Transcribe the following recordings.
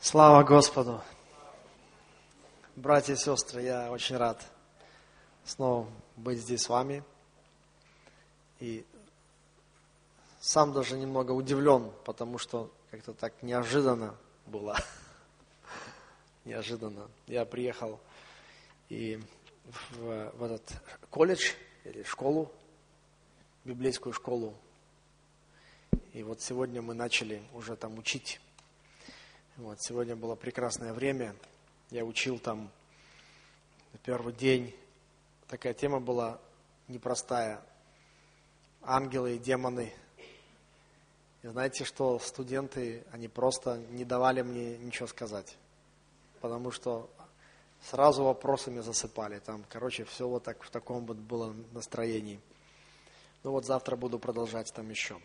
Слава Господу! Братья и сестры, я очень рад снова быть здесь с вами. И сам даже немного удивлен, потому что как-то так неожиданно было. Неожиданно. Я приехал и в этот колледж или школу, библейскую школу. И вот сегодня мы начали уже там учить. Вот, сегодня было прекрасное время. Я учил там первый день. Такая тема была непростая. Ангелы и демоны. И знаете, что студенты, они просто не давали мне ничего сказать. Потому что сразу вопросами засыпали. Там, все вот так в таком вот было настроении. Ну вот завтра буду продолжать там еще.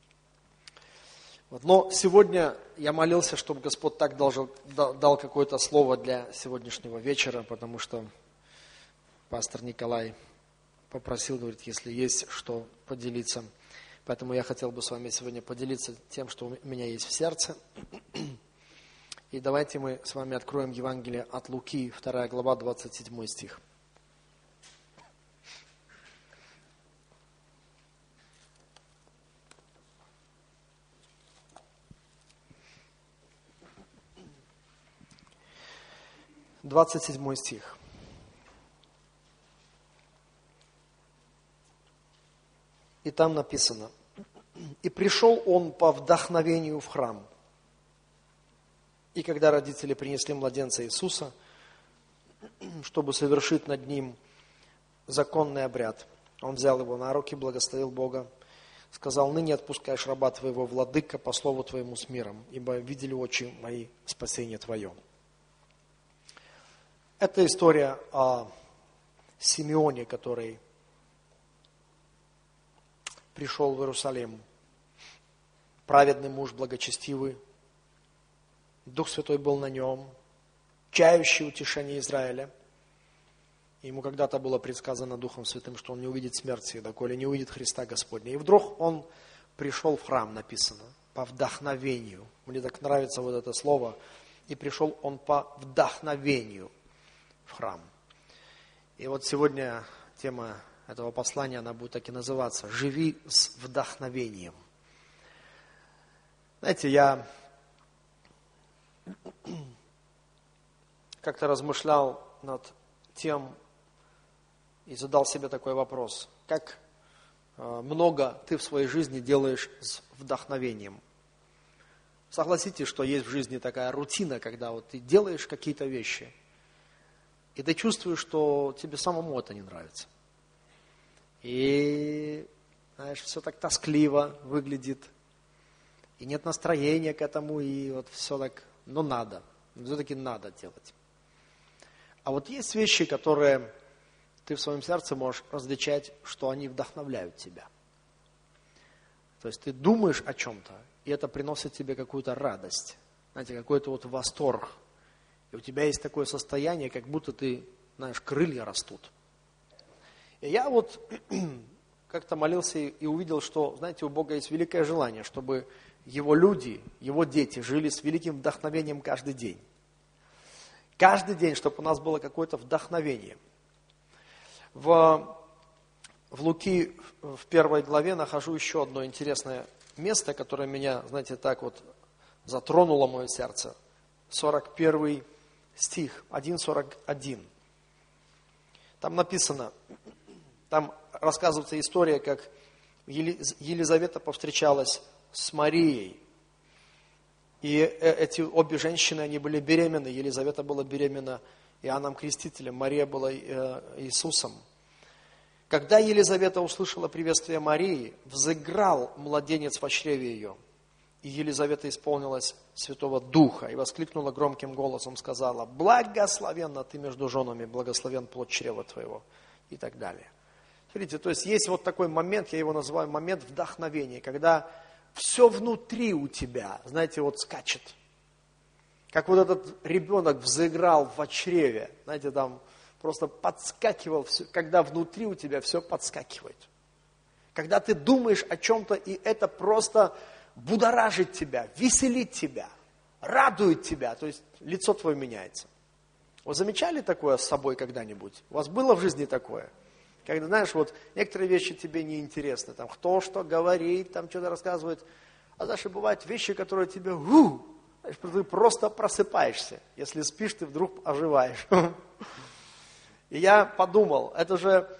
Вот. Но сегодня я молился, чтобы Господь так дал какое-то слово для сегодняшнего вечера, потому что пастор Николай попросил, говорит, если есть что поделиться. Поэтому я хотел бы с вами сегодня поделиться тем, что у меня есть в сердце. И давайте мы с вами откроем Евангелие от Луки, 2 глава, 27 стих. Двадцать 27 стих. И там написано: «И пришел он по вдохновению в храм. И когда родители принесли младенца Иисуса, чтобы совершить над ним законный обряд, он взял его на руки, благословил Бога, сказал: ныне отпускаешь раба твоего, владыка, по слову твоему с миром, ибо видели очи мои спасение твое». Это история о Симеоне, который пришел в Иерусалим. Праведный муж, благочестивый. Дух Святой был на нем, чающий утешение Израиля. Ему когда-то было предсказано Духом Святым, что он не увидит смерти, доколе не увидит Христа Господня. И вдруг он пришел в храм, написано, по вдохновению. Мне так нравится вот это слово. И пришел он по вдохновению в храм. И вот сегодня тема этого послания, она будет так и называться: «Живи с вдохновением». Знаете, я как-то размышлял над тем и задал себе такой вопрос: как много ты в своей жизни делаешь с вдохновением? Согласитесь, что есть в жизни такая рутина, когда вот ты делаешь какие-то вещи, и ты чувствуешь, что тебе самому это не нравится. И, знаешь, все так тоскливо выглядит. И нет настроения к этому, и вот все так, но надо. Все-таки надо делать. А вот есть вещи, которые ты в своем сердце можешь различать, что они вдохновляют тебя. То есть ты думаешь о чем-то, и это приносит тебе какую-то радость. Знаете, какой-то вот восторг. И у тебя есть такое состояние, как будто ты, знаешь, крылья растут. И я вот как-то молился и увидел, что, знаете, у Бога есть великое желание, чтобы Его люди, Его дети жили с великим вдохновением каждый день. Каждый день, чтобы у нас было какое-то вдохновение. В Луки в 1 главе нахожу еще одно интересное место, которое меня, знаете, так вот затронуло мое сердце. 41 стих, 1:41. Там написано, там рассказывается история, как Елизавета повстречалась с Марией. И эти обе женщины, они были беременны. Елизавета была беременна Иоанном Крестителем, Мария была Иисусом. Когда Елизавета услышала приветствие Марии, взыграл младенец во чреве ее. И Елизавета исполнилась Святого Духа и воскликнула громким голосом, сказала: «Благословенна ты между женами, благословен плод чрева твоего», и так далее. Смотрите, то есть есть вот такой момент, я его называю момент вдохновения, когда все внутри у тебя, знаете, вот скачет. Как вот этот ребенок взыграл в чреве, знаете, там просто подскакивал, когда внутри у тебя все подскакивает. Когда ты думаешь о чем-то, и это просто будоражит тебя, веселит тебя. радует тебя, то есть лицо твое меняется. Вы замечали такое с собой когда-нибудь? У вас было в жизни такое? Когда, знаешь, вот некоторые вещи тебе неинтересны, там кто что говорит, там что-то рассказывает, а дальше бывают вещи, которые тебе, знаешь, ты просто просыпаешься. Если спишь, ты вдруг оживаешь. И я подумал, это же,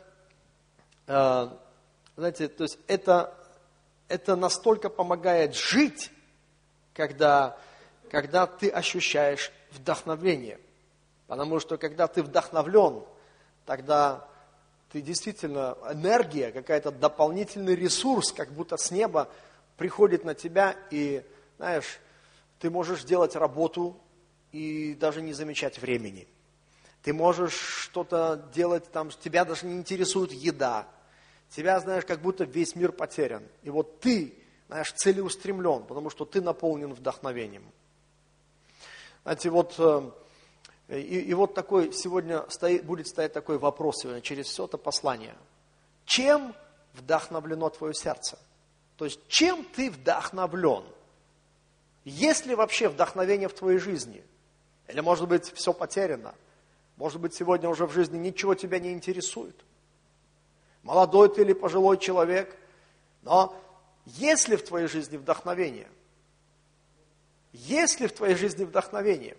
знаете, то есть это настолько помогает жить, когда ты ощущаешь вдохновение. Потому что когда ты вдохновлен, тогда ты действительно, энергия, какая-то дополнительный ресурс, как будто с неба приходит на тебя, и, знаешь, ты можешь делать работу и даже не замечать времени. Ты можешь что-то делать, там, тебя даже не интересует еда. Тебя, знаешь, как будто весь мир потерян. И вот ты, знаешь, целеустремлен, потому что ты наполнен вдохновением. Знаете, вот, и вот такой сегодня будет стоять такой вопрос сегодня через все это послание. Чем вдохновлено твое сердце? То есть, чем ты вдохновлен? Есть ли вообще вдохновение в твоей жизни? Или, может быть, все потеряно? Может быть, сегодня уже в жизни ничего тебя не интересует? Молодой ты или пожилой человек? Но есть ли в твоей жизни вдохновение? Есть ли в твоей жизни вдохновение?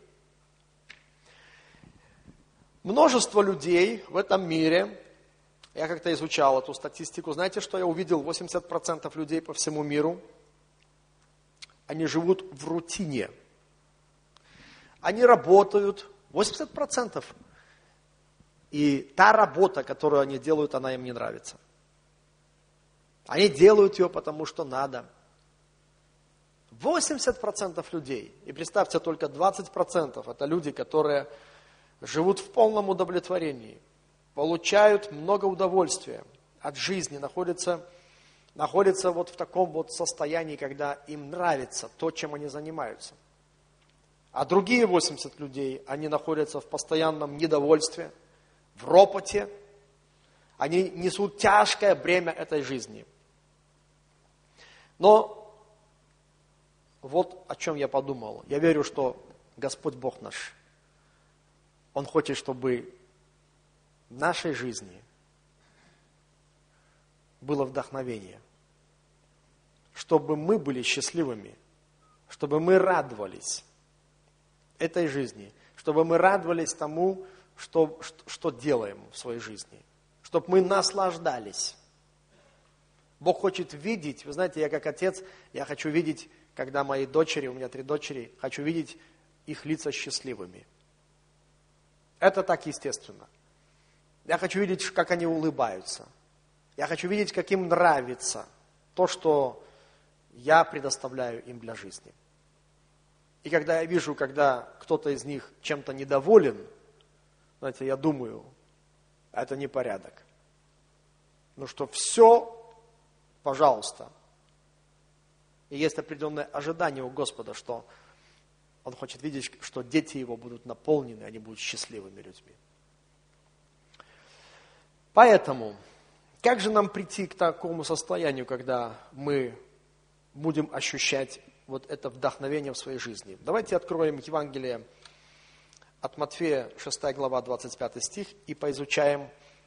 Множество людей в этом мире, я как-то изучал эту статистику, знаете, что я увидел? 80% людей по всему миру, они живут в рутине. Они работают, 80%. И та работа, которую они делают, она им не нравится. Они делают ее, потому что надо. 80% людей. И представьте, только 20% это люди, которые живут в полном удовлетворении, получают много удовольствия от жизни, находятся вот в таком вот состоянии, когда им нравится то, чем они занимаются. А другие 80 людей, они находятся в постоянном недовольстве, в ропоте, они несут тяжкое бремя этой жизни. Но вот о чем я подумал. Я верю, что Господь Бог наш, Он хочет, чтобы в нашей жизни было вдохновение, чтобы мы были счастливыми, чтобы мы радовались этой жизни, чтобы мы радовались тому, что делаем в своей жизни, чтобы мы наслаждались. Бог хочет видеть, вы знаете, я как отец, я хочу видеть, когда мои дочери, у меня 3 дочери, хочу видеть их лица счастливыми. Это так естественно. Я хочу видеть, как они улыбаются. Я хочу видеть, как им нравится то, что я предоставляю им для жизни. И когда я вижу, когда кто-то из них чем-то недоволен, знаете, я думаю, это непорядок. Ну что все, пожалуйста. И есть определенное ожидание у Господа, что Он хочет видеть, что дети Его будут наполнены, они будут счастливыми людьми. Поэтому, как же нам прийти к такому состоянию, когда мы будем ощущать вот это вдохновение в своей жизни? Давайте откроем Евангелие от Матфея, 6 глава, 25 стих, и поизучаем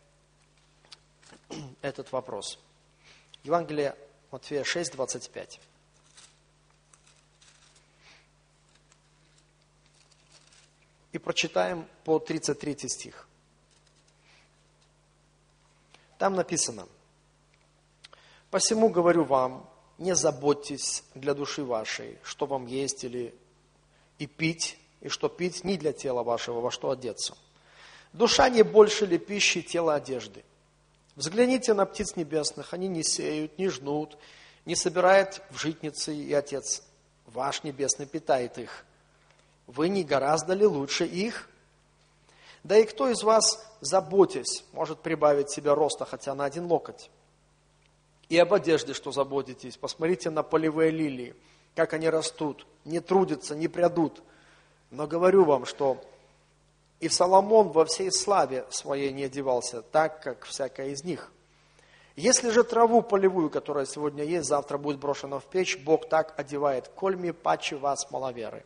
этот вопрос. Евангелие Матфея 6, 25. И прочитаем по 33 стих. Там написано: «Посему говорю вам, не заботьтесь для души вашей, что вам есть или и пить, и что пить не для тела вашего, во что одеться. Душа не больше ли пищи, тела одежды? Взгляните на птиц небесных, они не сеют, не жнут, не собирают в житницы, и Отец ваш Небесный питает их. Вы не гораздо ли лучше их? Да и кто из вас, заботясь, может прибавить себе роста хотя на 1 локоть? И об одежде, что заботитесь, посмотрите на полевые лилии, как они растут, не трудятся, не прядут. Но говорю вам, что и Соломон во всей славе своей не одевался так, как всякая из них. Если же траву полевую, которая сегодня есть, завтра будет брошена в печь, Бог так одевает кольми паче вас, маловеры.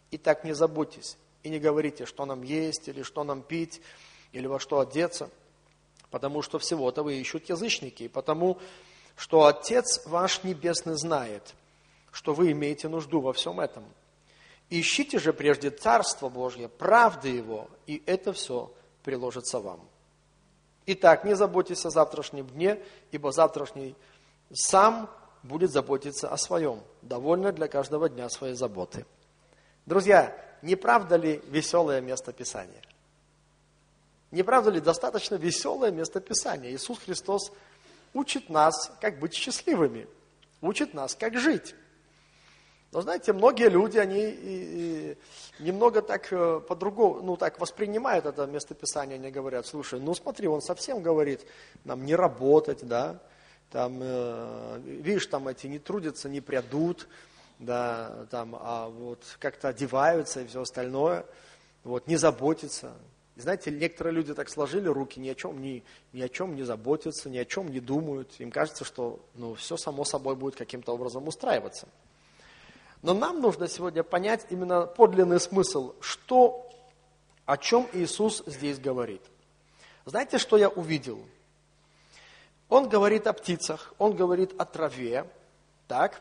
Итак, не заботьтесь и не говорите, что нам есть, или что нам пить, или во что одеться, потому что всего-то вы ищут язычники, и потому что Отец ваш Небесный знает, что вы имеете нужду во всем этом. Ищите же прежде Царство Божье, правды Его, и это все приложится вам. Итак, не заботьтесь о завтрашнем дне, ибо завтрашний сам будет заботиться о своем. Довольно для каждого дня своей заботы. Друзья, не правда ли веселое место Писания? Не правда ли достаточно веселое место Писания? Иисус Христос учит нас, как быть счастливыми, учит нас, как жить. Но знаете, многие люди, они немного так по-другому, так воспринимают это местописание, они говорят, слушай, смотри, он совсем говорит нам не работать, да, там, видишь, там эти не трудятся, не прядут, да, там, а вот как-то одеваются и все остальное, вот, не заботятся. И знаете, некоторые люди так сложили руки, ни о чем не заботятся, ни о чем не думают, им кажется, что, все само собой будет каким-то образом устраиваться. Но нам нужно сегодня понять именно подлинный смысл, о чем Иисус здесь говорит. Знаете, что я увидел? Он говорит о птицах, он говорит о траве, так?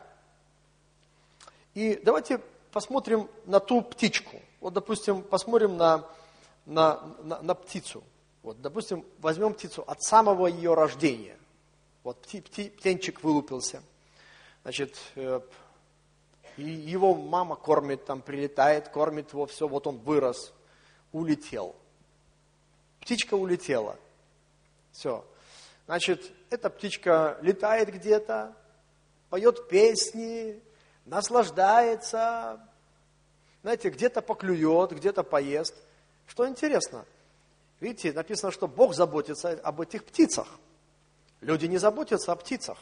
И давайте посмотрим на ту птичку. Вот, допустим, посмотрим на птицу. Вот, допустим, возьмем птицу от самого ее рождения. Вот птенчик вылупился, значит, и его мама кормит, там прилетает, кормит его, все, вот он вырос, улетел. Птичка улетела. Все. Значит, эта птичка летает где-то, поет песни, наслаждается, знаете, где-то поклюет, где-то поест. Что интересно, видите, написано, что Бог заботится об этих птицах. Люди не заботятся о птицах.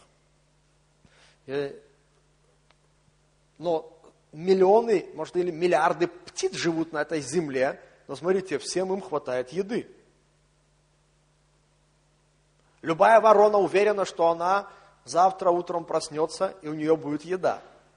Но миллионы, может, или миллиарды птиц живут на этой земле, но смотрите, всем им хватает еды. Любая ворона уверена, что она завтра утром проснется, и у нее будет еда.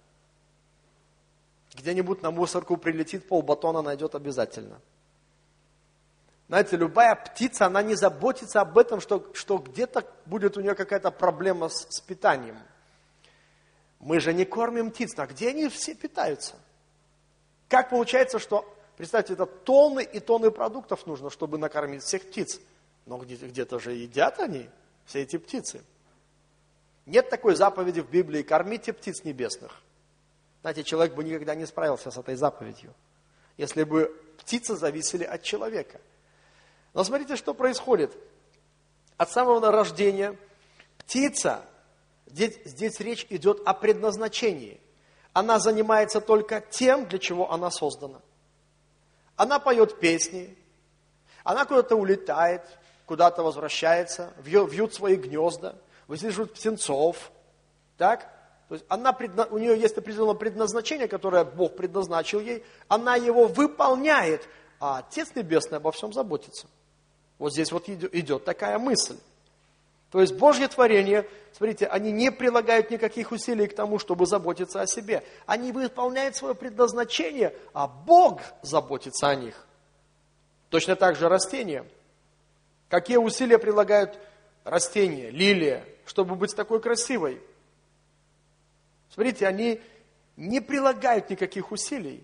Где-нибудь на мусорку прилетит, полбатона найдет обязательно. Знаете, любая птица, она не заботится об этом, что где-то будет у нее какая-то проблема с питанием. Мы же не кормим птиц, а где они все питаются? Как получается, что, представьте, это тонны и тонны продуктов нужно, чтобы накормить всех птиц. Но где-то же едят они, все эти птицы. Нет такой заповеди в Библии: кормите птиц небесных. Знаете, человек бы никогда не справился с этой заповедью, если бы птицы зависели от человека. Но смотрите, что происходит. От самого рождения птица, здесь речь идет о предназначении. Она занимается только тем, для чего она создана. Она поет песни, она куда-то улетает, куда-то возвращается, вьют свои гнезда, высиживают птенцов. Так? То есть у нее есть определенное предназначение, которое Бог предназначил ей, она его выполняет, а Отец Небесный обо всем заботится. Вот здесь вот идет такая мысль. То есть Божье творение, смотрите, они не прилагают никаких усилий к тому, чтобы заботиться о себе. Они выполняют свое предназначение, а Бог заботится о них. Точно так же растения. Какие усилия прилагают растения, лилия, чтобы быть такой красивой? Смотрите, они не прилагают никаких усилий.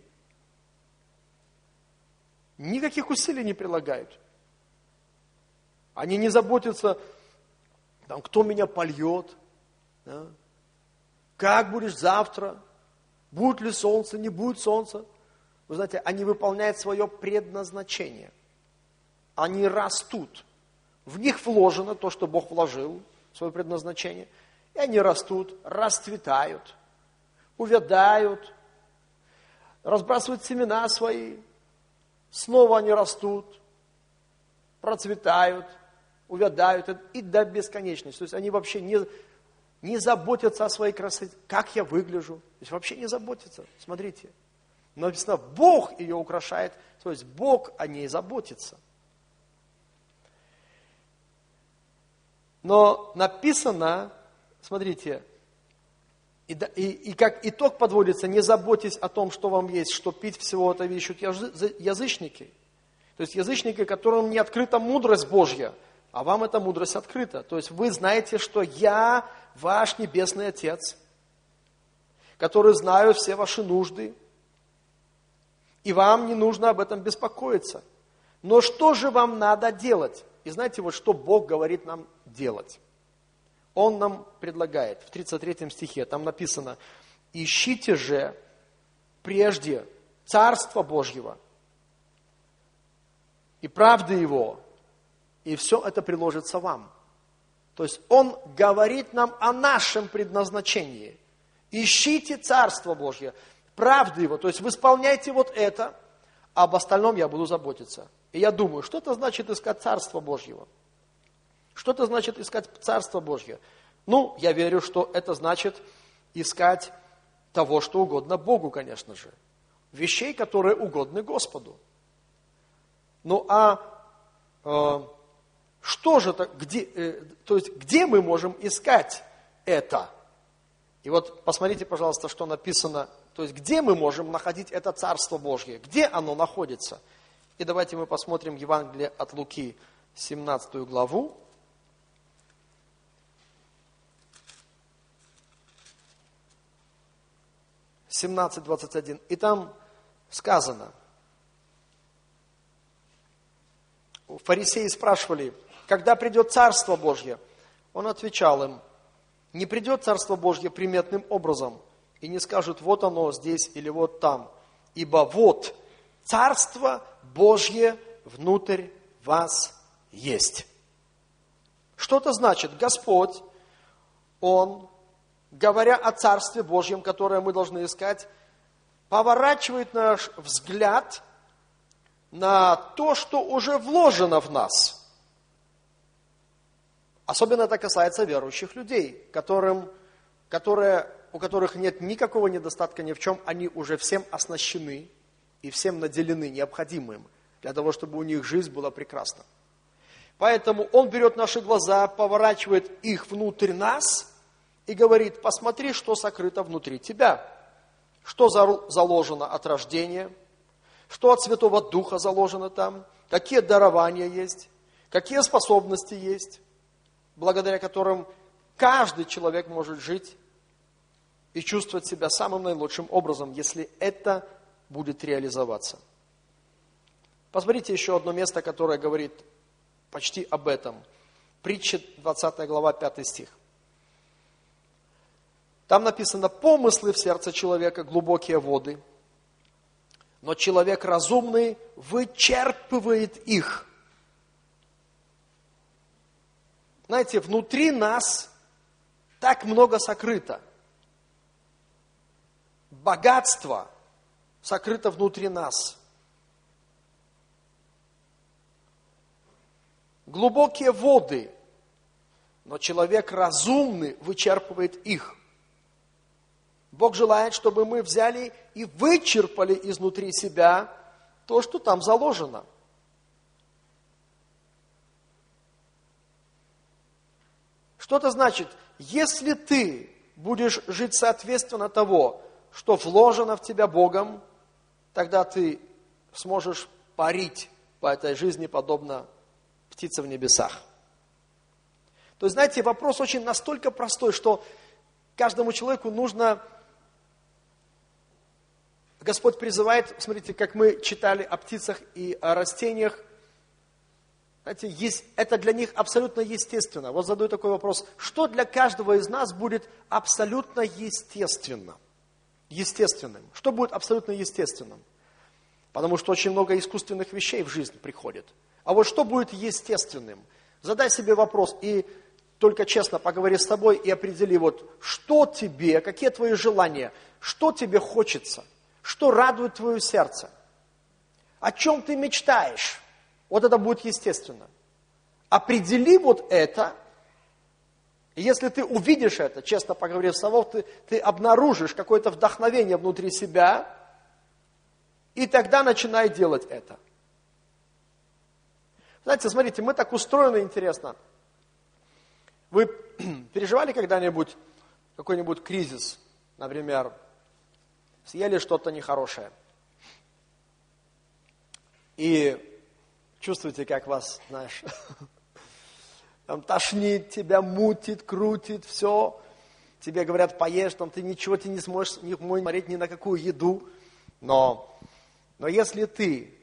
Никаких усилий не прилагают. Они не заботятся, кто меня польет, да? Как будешь завтра, будет ли солнце, не будет солнца. Вы знаете, они выполняют свое предназначение. Они растут. В них вложено то, что Бог вложил, свое предназначение. И они растут, расцветают, увядают, разбрасывают семена свои. Снова они растут, процветают, увядают и до бесконечности. То есть они вообще не заботятся о своей красоте. Как я выгляжу? То есть вообще не заботятся. Смотрите. Но написано, Бог ее украшает. То есть Бог о ней заботится. Но написано, смотрите, И как итог подводится, не заботьтесь о том, что вам есть, что пить, всего это ищут язычники. То есть язычники, которым не открыта мудрость Божья, а вам эта мудрость открыта. То есть вы знаете, что я ваш Небесный Отец, который знаю все ваши нужды, и вам не нужно об этом беспокоиться. Но что же вам надо делать? И знаете, вот что Бог говорит нам делать? Он нам предлагает в 33 стихе, там написано: «Ищите же прежде Царство Божьего и правды Его, и все это приложится вам». То есть Он говорит нам о нашем предназначении. Ищите Царство Божье, правды Его, то есть вы исполняйте вот это, а об остальном я буду заботиться. И я думаю, что это значит искать Царство Божьего? Что это значит искать Царство Божье? Ну, я верю, что это значит искать того, что угодно Богу, конечно же. Вещей, которые угодны Господу. Ну, что же это, где мы можем искать это? И вот посмотрите, пожалуйста, что написано. То есть, где мы можем находить это Царство Божье? Где оно находится? И давайте мы посмотрим Евангелие от Луки, 17 главу. 17:21. И там сказано, фарисеи спрашивали, когда придет Царство Божье? Он отвечал им, не придет Царство Божье приметным образом, и не скажут, вот оно здесь или вот там, ибо вот Царство Божье внутрь вас есть. Что это значит? Господь, Он, говоря о Царстве Божьем, которое мы должны искать, поворачивает наш взгляд на то, что уже вложено в нас. Особенно это касается верующих людей, у которых нет никакого недостатка ни в чем, они уже всем оснащены и всем наделены необходимым для того, чтобы у них жизнь была прекрасна. Поэтому Он берет наши глаза, поворачивает их внутрь нас и говорит, посмотри, что сокрыто внутри тебя, что заложено от рождения, что от Святого Духа заложено там, какие дарования есть, какие способности есть, благодаря которым каждый человек может жить и чувствовать себя самым наилучшим образом, если это будет реализоваться. Посмотрите еще одно место, которое говорит почти об этом. Притча 20 глава, 5 стих. Там написано, помыслы в сердце человека глубокие воды, но человек разумный вычерпывает их. Знаете, внутри нас так много сокрыто. Богатство сокрыто внутри нас. Глубокие воды, но человек разумный вычерпывает их. Бог желает, чтобы мы взяли и вычерпали изнутри себя то, что там заложено. Что это значит? Если ты будешь жить соответственно того, что вложено в тебя Богом, тогда ты сможешь парить по этой жизни, подобно птице в небесах. То есть, знаете, вопрос очень настолько простой, что каждому человеку нужно... Господь призывает, смотрите, как мы читали о птицах и о растениях, знаете, это для них абсолютно естественно. Вот задаю такой вопрос, что для каждого из нас будет абсолютно естественным? Что будет абсолютно естественным? Потому что очень много искусственных вещей в жизнь приходит. А вот что будет естественным? Задай себе вопрос и только честно поговори с собой и определи, вот, что тебе, какие твои желания, что тебе хочется, что радует твое сердце, о чем ты мечтаешь. Вот это будет естественно. Определи вот это, и если ты увидишь это, честно поговорив с собой, ты обнаружишь какое-то вдохновение внутри себя, и тогда начинай делать это. Знаете, смотрите, мы так устроены, интересно. Вы переживали когда-нибудь какой-нибудь кризис? например, съели что-то нехорошее. И чувствуете, как вас, знаешь, там тошнит, тебя мутит, крутит, все. Тебе говорят, поешь, там ты ничего не сможешь смотреть ни на какую еду. Но если ты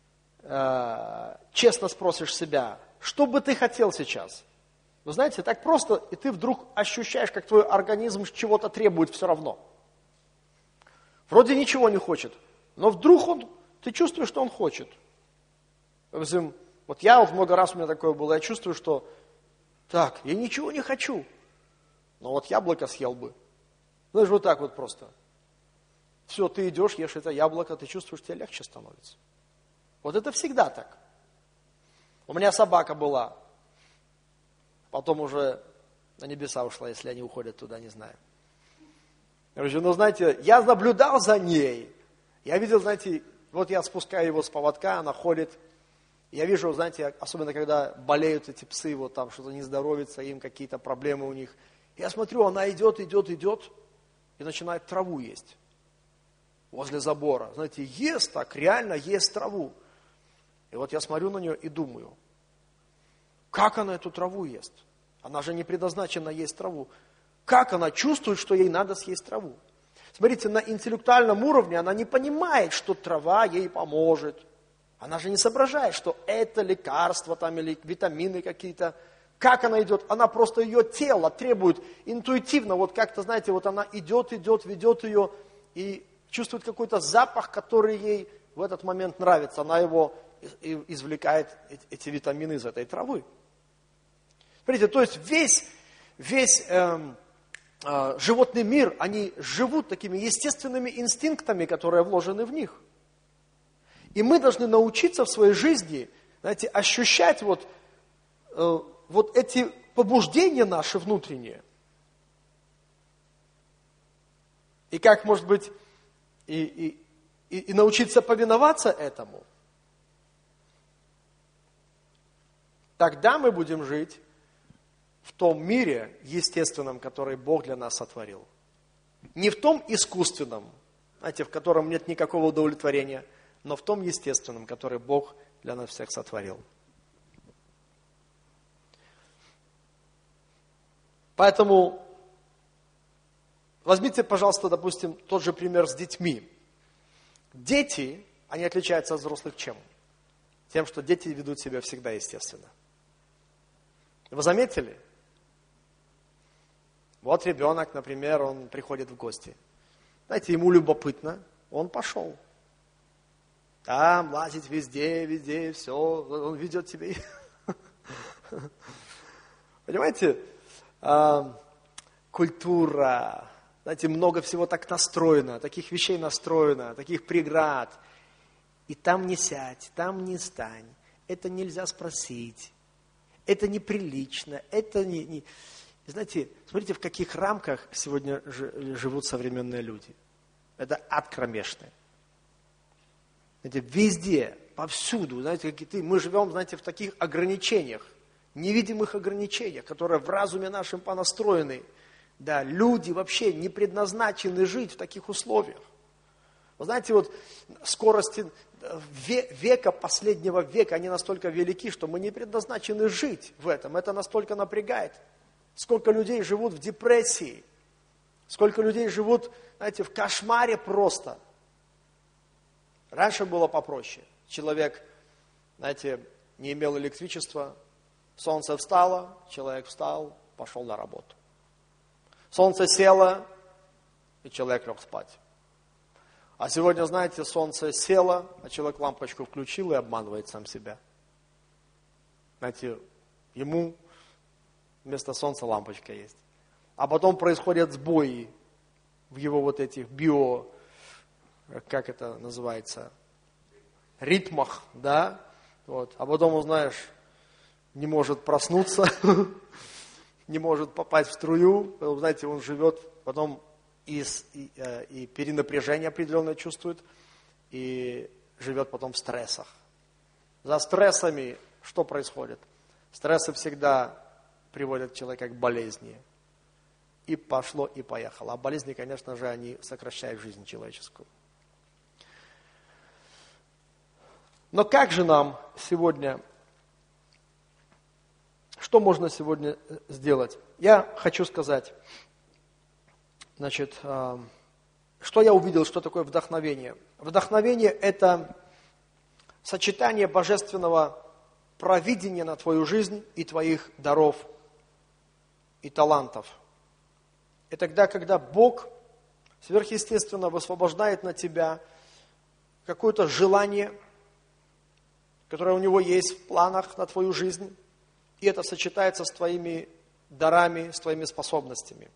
честно спросишь себя, что бы ты хотел сейчас? Вы знаете, так просто, и ты вдруг ощущаешь, как твой организм чего-то требует все равно. Вроде ничего не хочет, но вдруг ты чувствуешь, что он хочет. Допустим, вот много раз у меня такое было, я чувствую, что так, я ничего не хочу, но вот яблоко съел бы. Знаешь, вот так вот просто. Все, ты идешь, ешь это яблоко, ты чувствуешь, тебе легче становится. Вот это всегда так. У меня собака была, потом уже на небеса ушла, если они уходят туда, не знаю. Короче, знаете, я наблюдал за ней. Я видел, знаете, вот я спускаю его с поводка, она ходит. Я вижу, знаете, особенно когда болеют эти псы, вот там что-то не здоровится, им какие-то проблемы у них. Я смотрю, она идет и начинает траву есть. Возле забора. Знаете, ест так, реально ест траву. И вот я смотрю на нее и думаю, как она эту траву ест? Она же не предназначена есть траву. Как она чувствует, что ей надо съесть траву? Смотрите, на интеллектуальном уровне она не понимает, что трава ей поможет. Она же не соображает, что это лекарство там, или витамины какие-то. Как она идет? Она просто, ее тело требует интуитивно, вот как-то, знаете, вот она идет, ведет ее и чувствует какой-то запах, который ей в этот момент нравится. Она его извлекает, эти витамины из этой травы. Смотрите, то есть весь животный мир, они живут такими естественными инстинктами, которые вложены в них. И мы должны научиться в своей жизни, знаете, ощущать вот эти побуждения наши внутренние. И как, может быть, и научиться повиноваться этому. Тогда мы будем жить в том мире естественном, который Бог для нас сотворил. Не в том искусственном, знаете, в котором нет никакого удовлетворения, но в том естественном, который Бог для нас всех сотворил. Поэтому возьмите, пожалуйста, допустим, тот же пример с детьми. Дети, они отличаются от взрослых чем? Тем, что дети ведут себя всегда естественно. Вы заметили? Вот ребенок, например, он приходит в гости. Знаете, ему любопытно, он пошел. Там лазить везде, все, он ведет себя. Понимаете, культура, знаете, много всего так настроено, таких вещей настроено, таких преград. И там не сядь, там не стань, это нельзя спросить, это неприлично, это не... Знаете, смотрите, в каких рамках сегодня живут современные люди. Это ад кромешный. Знаете, везде, повсюду, знаете, мы живем, знаете, в таких ограничениях, невидимых ограничениях, которые в разуме нашем понастроены. Да, люди вообще не предназначены жить в таких условиях. Вы знаете, вот скорости века, последнего века, они настолько велики, что мы не предназначены жить в этом. Это настолько напрягает. Сколько людей живут в депрессии, сколько людей живут, знаете, в кошмаре просто. Раньше было попроще. Человек, знаете, не имел электричества, солнце встало, человек встал, пошел на работу. Солнце село, и человек лег спать. А сегодня, знаете, солнце село, а человек лампочку включил и обманывает сам себя. Знаете, ему вместо солнца лампочка есть. А потом происходят сбои в его вот этих как это называется, ритмах, да? Вот. А потом, узнаешь, не может проснуться, не может попасть в струю. Потом, знаете, он живет, потом и перенапряжение определенное чувствует, и живет потом в стрессах. За стрессами что происходит? Стрессы всегда приводят человека к болезни. и пошло, и поехало. А болезни, конечно же, они сокращают жизнь человеческую. Но как же нам сегодня, что можно сегодня сделать? Я хочу сказать, значит, что я увидел, что такое вдохновение. Вдохновение – это сочетание божественного провидения на твою жизнь и твоих даров и талантов. И тогда, когда Бог сверхъестественно высвобождает на тебя какое-то желание, которое у Него есть в планах на твою жизнь, и это сочетается с твоими дарами, с твоими способностями.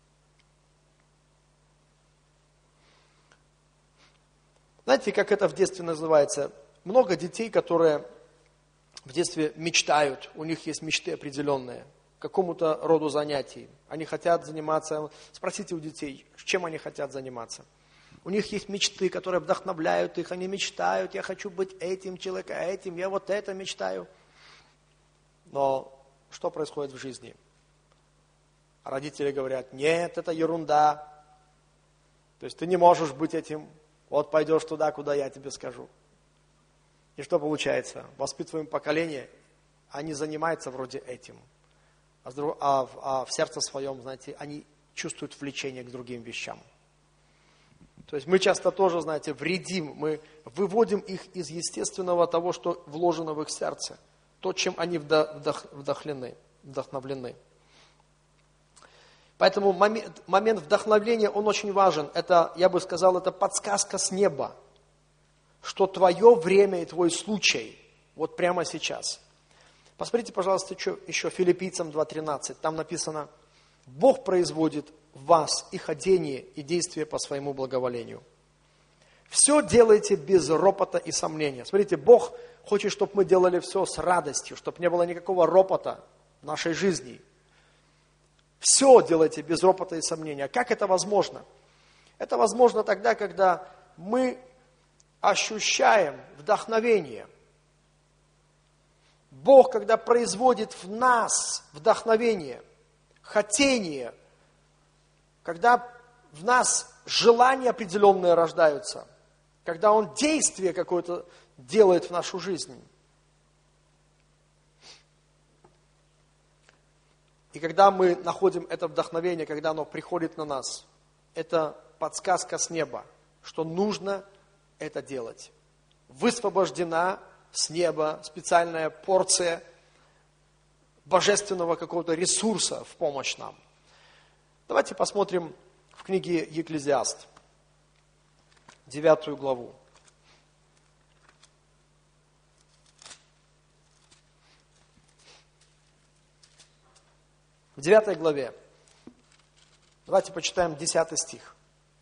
Знаете, как это в детстве называется? Много детей, которые в детстве мечтают, у них есть мечты определенные, какому-то роду занятий. Они хотят заниматься, спросите у детей, чем они хотят заниматься. У них есть мечты, которые вдохновляют их, они мечтают, я хочу быть этим человеком, этим, я вот это мечтаю. Но что происходит в жизни? Родители говорят, нет, это ерунда. То есть ты не можешь быть этим, вот пойдешь туда, куда я тебе скажу. И что получается? Воспитываем поколение, они занимаются вроде этим. А в сердце своем, знаете, они чувствуют влечение к другим вещам. То есть мы часто тоже, знаете, вредим, мы выводим их из естественного того, что вложено в их сердце, то, чем они вдохновлены. Поэтому момент вдохновления, он очень важен. Это, я бы сказал, это подсказка с неба, что твое время и твой случай вот прямо сейчас. Посмотрите, пожалуйста, еще Филиппийцам 2:13. Там написано, Бог производит в вас и ходение, и действие по своему благоволению. Все делайте без ропота и сомнения. Смотрите, Бог хочет, чтобы мы делали все с радостью, чтобы не было никакого ропота в нашей жизни. Все делайте без ропота и сомнения. Как это возможно? Это возможно тогда, когда мы ощущаем вдохновение. Бог, когда производит в нас вдохновение, хотение, когда в нас желания определенные рождаются, когда Он действие какое-то делает в нашу жизнь. И когда мы находим это вдохновение, когда оно приходит на нас, это подсказка с неба, что нужно это делать. Высвобождена с неба специальная порция божественного какого-то ресурса в помощь нам. Давайте посмотрим в книге Екклезиаст, 9 главу. В 9 главе. Давайте почитаем 10 стих.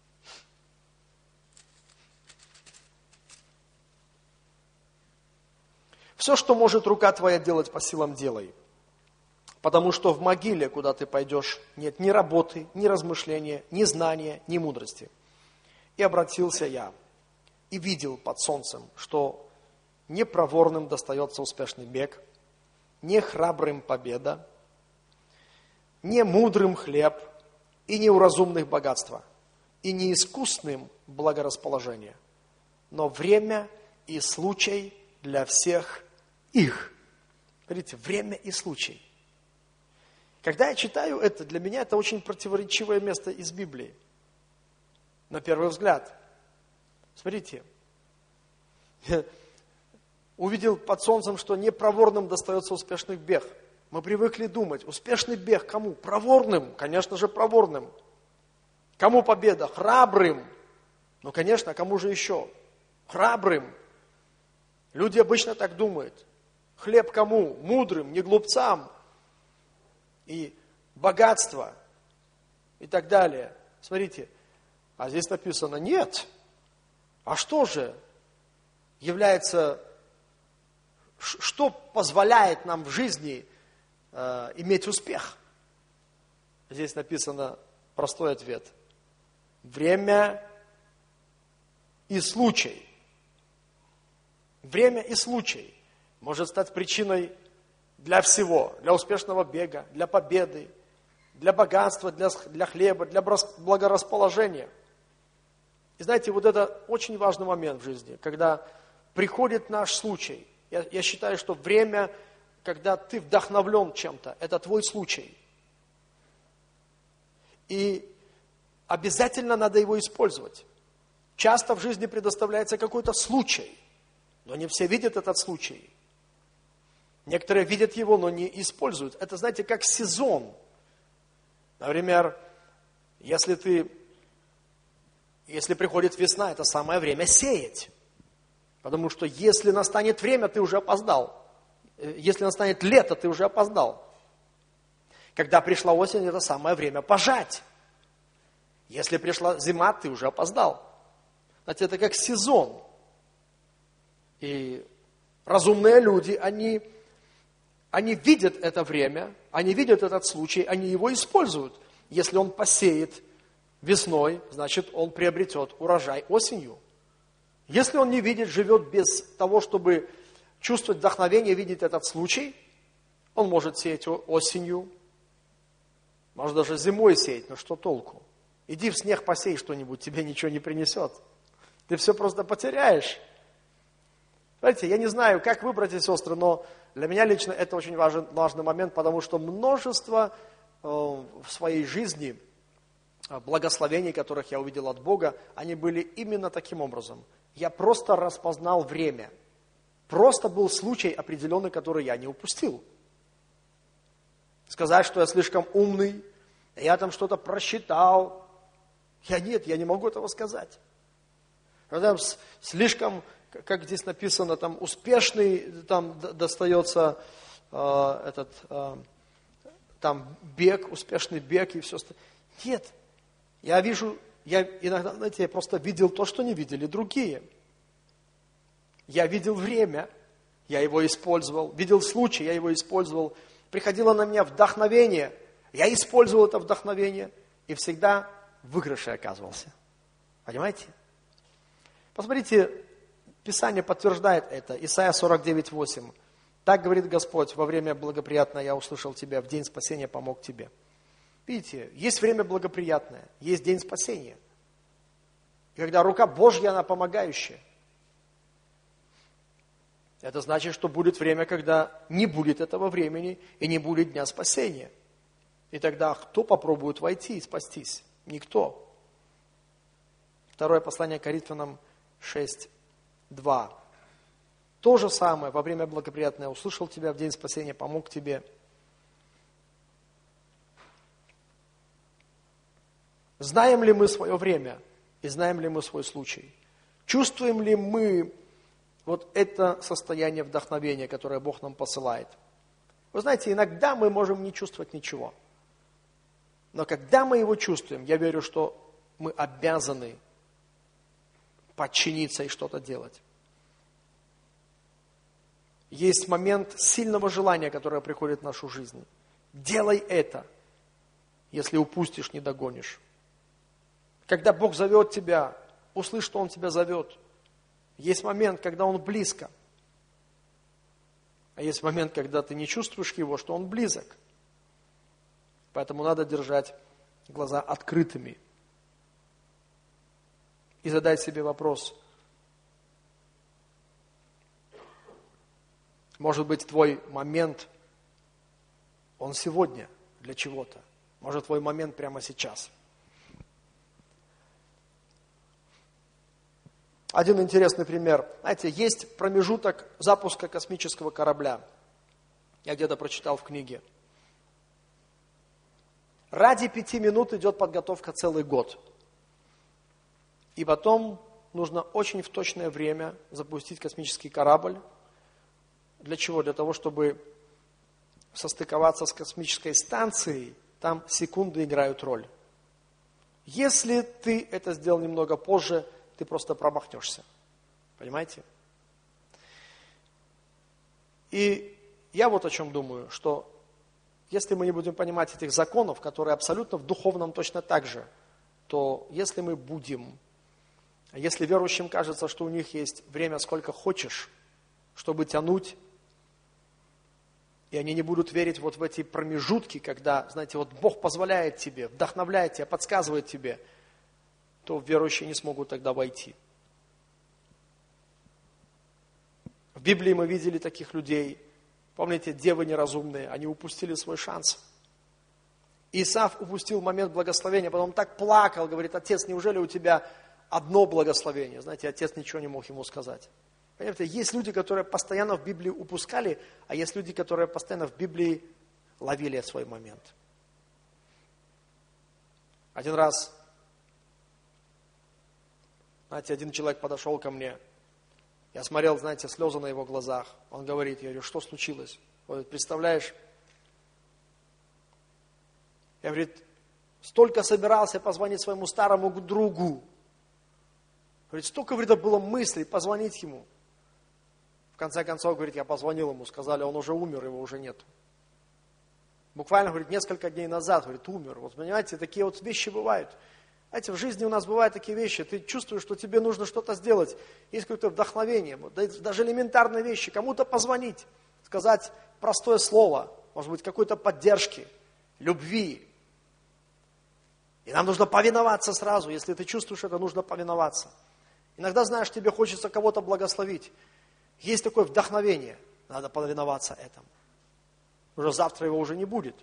«Все, что может рука твоя делать, по силам делай, потому что в могиле, куда ты пойдешь, нет ни работы, ни размышления, ни знания, ни мудрости. И обратился я, и видел под солнцем, что не проворным достается успешный бег, не храбрым победа, не мудрым хлеб, и не у разумных богатства, и не искусным благорасположение, но время и случай для всех их». Смотрите, время и случай. Когда я читаю это, для меня это очень противоречивое место из Библии. На первый взгляд. Смотрите, увидел под солнцем, что не проворным достается успешный бег. Мы привыкли думать, успешный бег кому? Проворным, конечно же, проворным. Кому победа? Храбрым. Ну, конечно, кому же еще? Храбрым. Люди обычно так думают. Хлеб кому? Мудрым, не глупцам. И богатство. И так далее. Смотрите, а здесь написано нет. А что же является, что позволяет нам в жизни иметь успех? Здесь написано простой ответ. Время и случай. Время и случай может стать причиной для всего, для успешного бега, для победы для богатства, для хлеба, для благорасположения. И знаете, вот это очень важный момент в жизни, когда приходит наш случай. Я считаю, что время, когда ты вдохновлен чем-то, это твой случай. И обязательно надо его использовать. Часто в жизни предоставляется какой-то случай, но не все видят этот случай. Некоторые видят его, но не используют. Это, знаете, как сезон. Например, если приходит весна, это самое время сеять. Потому что если настанет время, ты уже опоздал. Если настанет лето, ты уже опоздал. Когда пришла осень, это самое время пожать. Если пришла зима, ты уже опоздал. Знаете, это как сезон. И разумные люди, они видят это время, они видят этот случай, они его используют. Если он посеет весной, значит, он приобретет урожай осенью. Если он не видит, живет без того, чтобы чувствовать вдохновение, видеть этот случай, он может сеять осенью, может даже зимой сеять, но что толку? Иди в снег посей что-нибудь, тебе ничего не принесет. Ты все просто потеряешь. Знаете, я не знаю, как вы, братья и сестры, но для меня лично это очень важный момент, потому что множество в своей жизни благословений, которых я увидел от Бога, они были именно таким образом. Я просто распознал время. Просто был случай определенный, который я не упустил. Сказать, что я слишком умный, я там что-то просчитал. Я не могу этого сказать. Когда слишком, как здесь написано, там успешный, там достается там бег, успешный бег и все остальное. Нет. Я иногда, знаете, я просто видел то, что не видели другие. Я видел время, я его использовал. Видел случай, я его использовал. Приходило на меня вдохновение, я использовал это вдохновение и всегда в выигрыше оказывался. Понимаете? Посмотрите, Писание подтверждает это. Исайя 49:8. Так говорит Господь: во время благоприятное я услышал тебя, в день спасения помог тебе. Видите, есть время благоприятное, есть день спасения. И когда рука Божья, она помогающая. Это значит, что будет время, когда не будет этого времени и не будет дня спасения. И тогда кто попробует войти и спастись? Никто. Второе послание Коринфянам 6:2. То же самое, во время благоприятное услышал тебя, в день спасения помог тебе. Знаем ли мы свое время и знаем ли мы свой случай? Чувствуем ли мы вот это состояние вдохновения, которое Бог нам посылает? Вы знаете, иногда мы можем не чувствовать ничего. Но когда мы его чувствуем, я верю, что мы обязаны подчиниться и что-то делать. Есть момент сильного желания, которое приходит в нашу жизнь. Делай это. Если упустишь, не догонишь. Когда Бог зовет тебя, услышь, что Он тебя зовет. Есть момент, когда Он близко. А есть момент, когда ты не чувствуешь Его, что Он близок. Поэтому надо держать глаза открытыми. И задать себе вопрос. Может быть, твой момент, он сегодня для чего-то. Может, твой момент прямо сейчас. Один интересный пример. Знаете, есть промежуток запуска космического корабля. Я где-то прочитал в книге. Ради 5 минут идет подготовка целый год. И потом нужно очень в точное время запустить космический корабль. Для чего? Для того, чтобы состыковаться с космической станцией, там секунды играют роль. Если ты это сделал немного позже, ты просто промахнешься. Понимаете? И я вот о чем думаю, что если мы не будем понимать этих законов, которые абсолютно в духовном точно так же, то если мы будем, если верующим кажется, что у них есть время сколько хочешь, чтобы тянуть, и они не будут верить вот в эти промежутки, когда, знаете, вот Бог позволяет тебе, вдохновляет тебя, подсказывает тебе, то верующие не смогут тогда войти. В Библии мы видели таких людей. Помните, девы неразумные, они упустили свой шанс. Исав упустил момент благословения, потом так плакал, говорит: отец, неужели у тебя одно благословение? Знаете, отец ничего не мог ему сказать. Понимаете, есть люди, которые постоянно в Библии упускали, а есть люди, которые постоянно в Библии ловили свой момент. Один раз, знаете, один человек подошел ко мне. Я смотрел, знаете, слезы на его глазах. Он говорит, я говорю, что случилось? Он говорит, представляешь, я, говорит, столько собирался позвонить своему старому другу. Говорит, столько, говорит, было мыслей позвонить ему. В конце концов, говорит, я позвонил ему, сказали, он уже умер, его уже нет. Буквально, говорит, несколько дней назад, говорит, умер. Вот понимаете, такие вот вещи бывают. Знаете, в жизни у нас бывают такие вещи, ты чувствуешь, что тебе нужно что-то сделать, есть какое-то вдохновение, даже элементарные вещи, кому-то позвонить, сказать простое слово, может быть, какой-то поддержки, любви. И нам нужно повиноваться сразу, если ты чувствуешь это, нужно повиноваться. Иногда, знаешь, тебе хочется кого-то благословить, есть такое вдохновение, надо повиноваться этому. Уже завтра его уже не будет.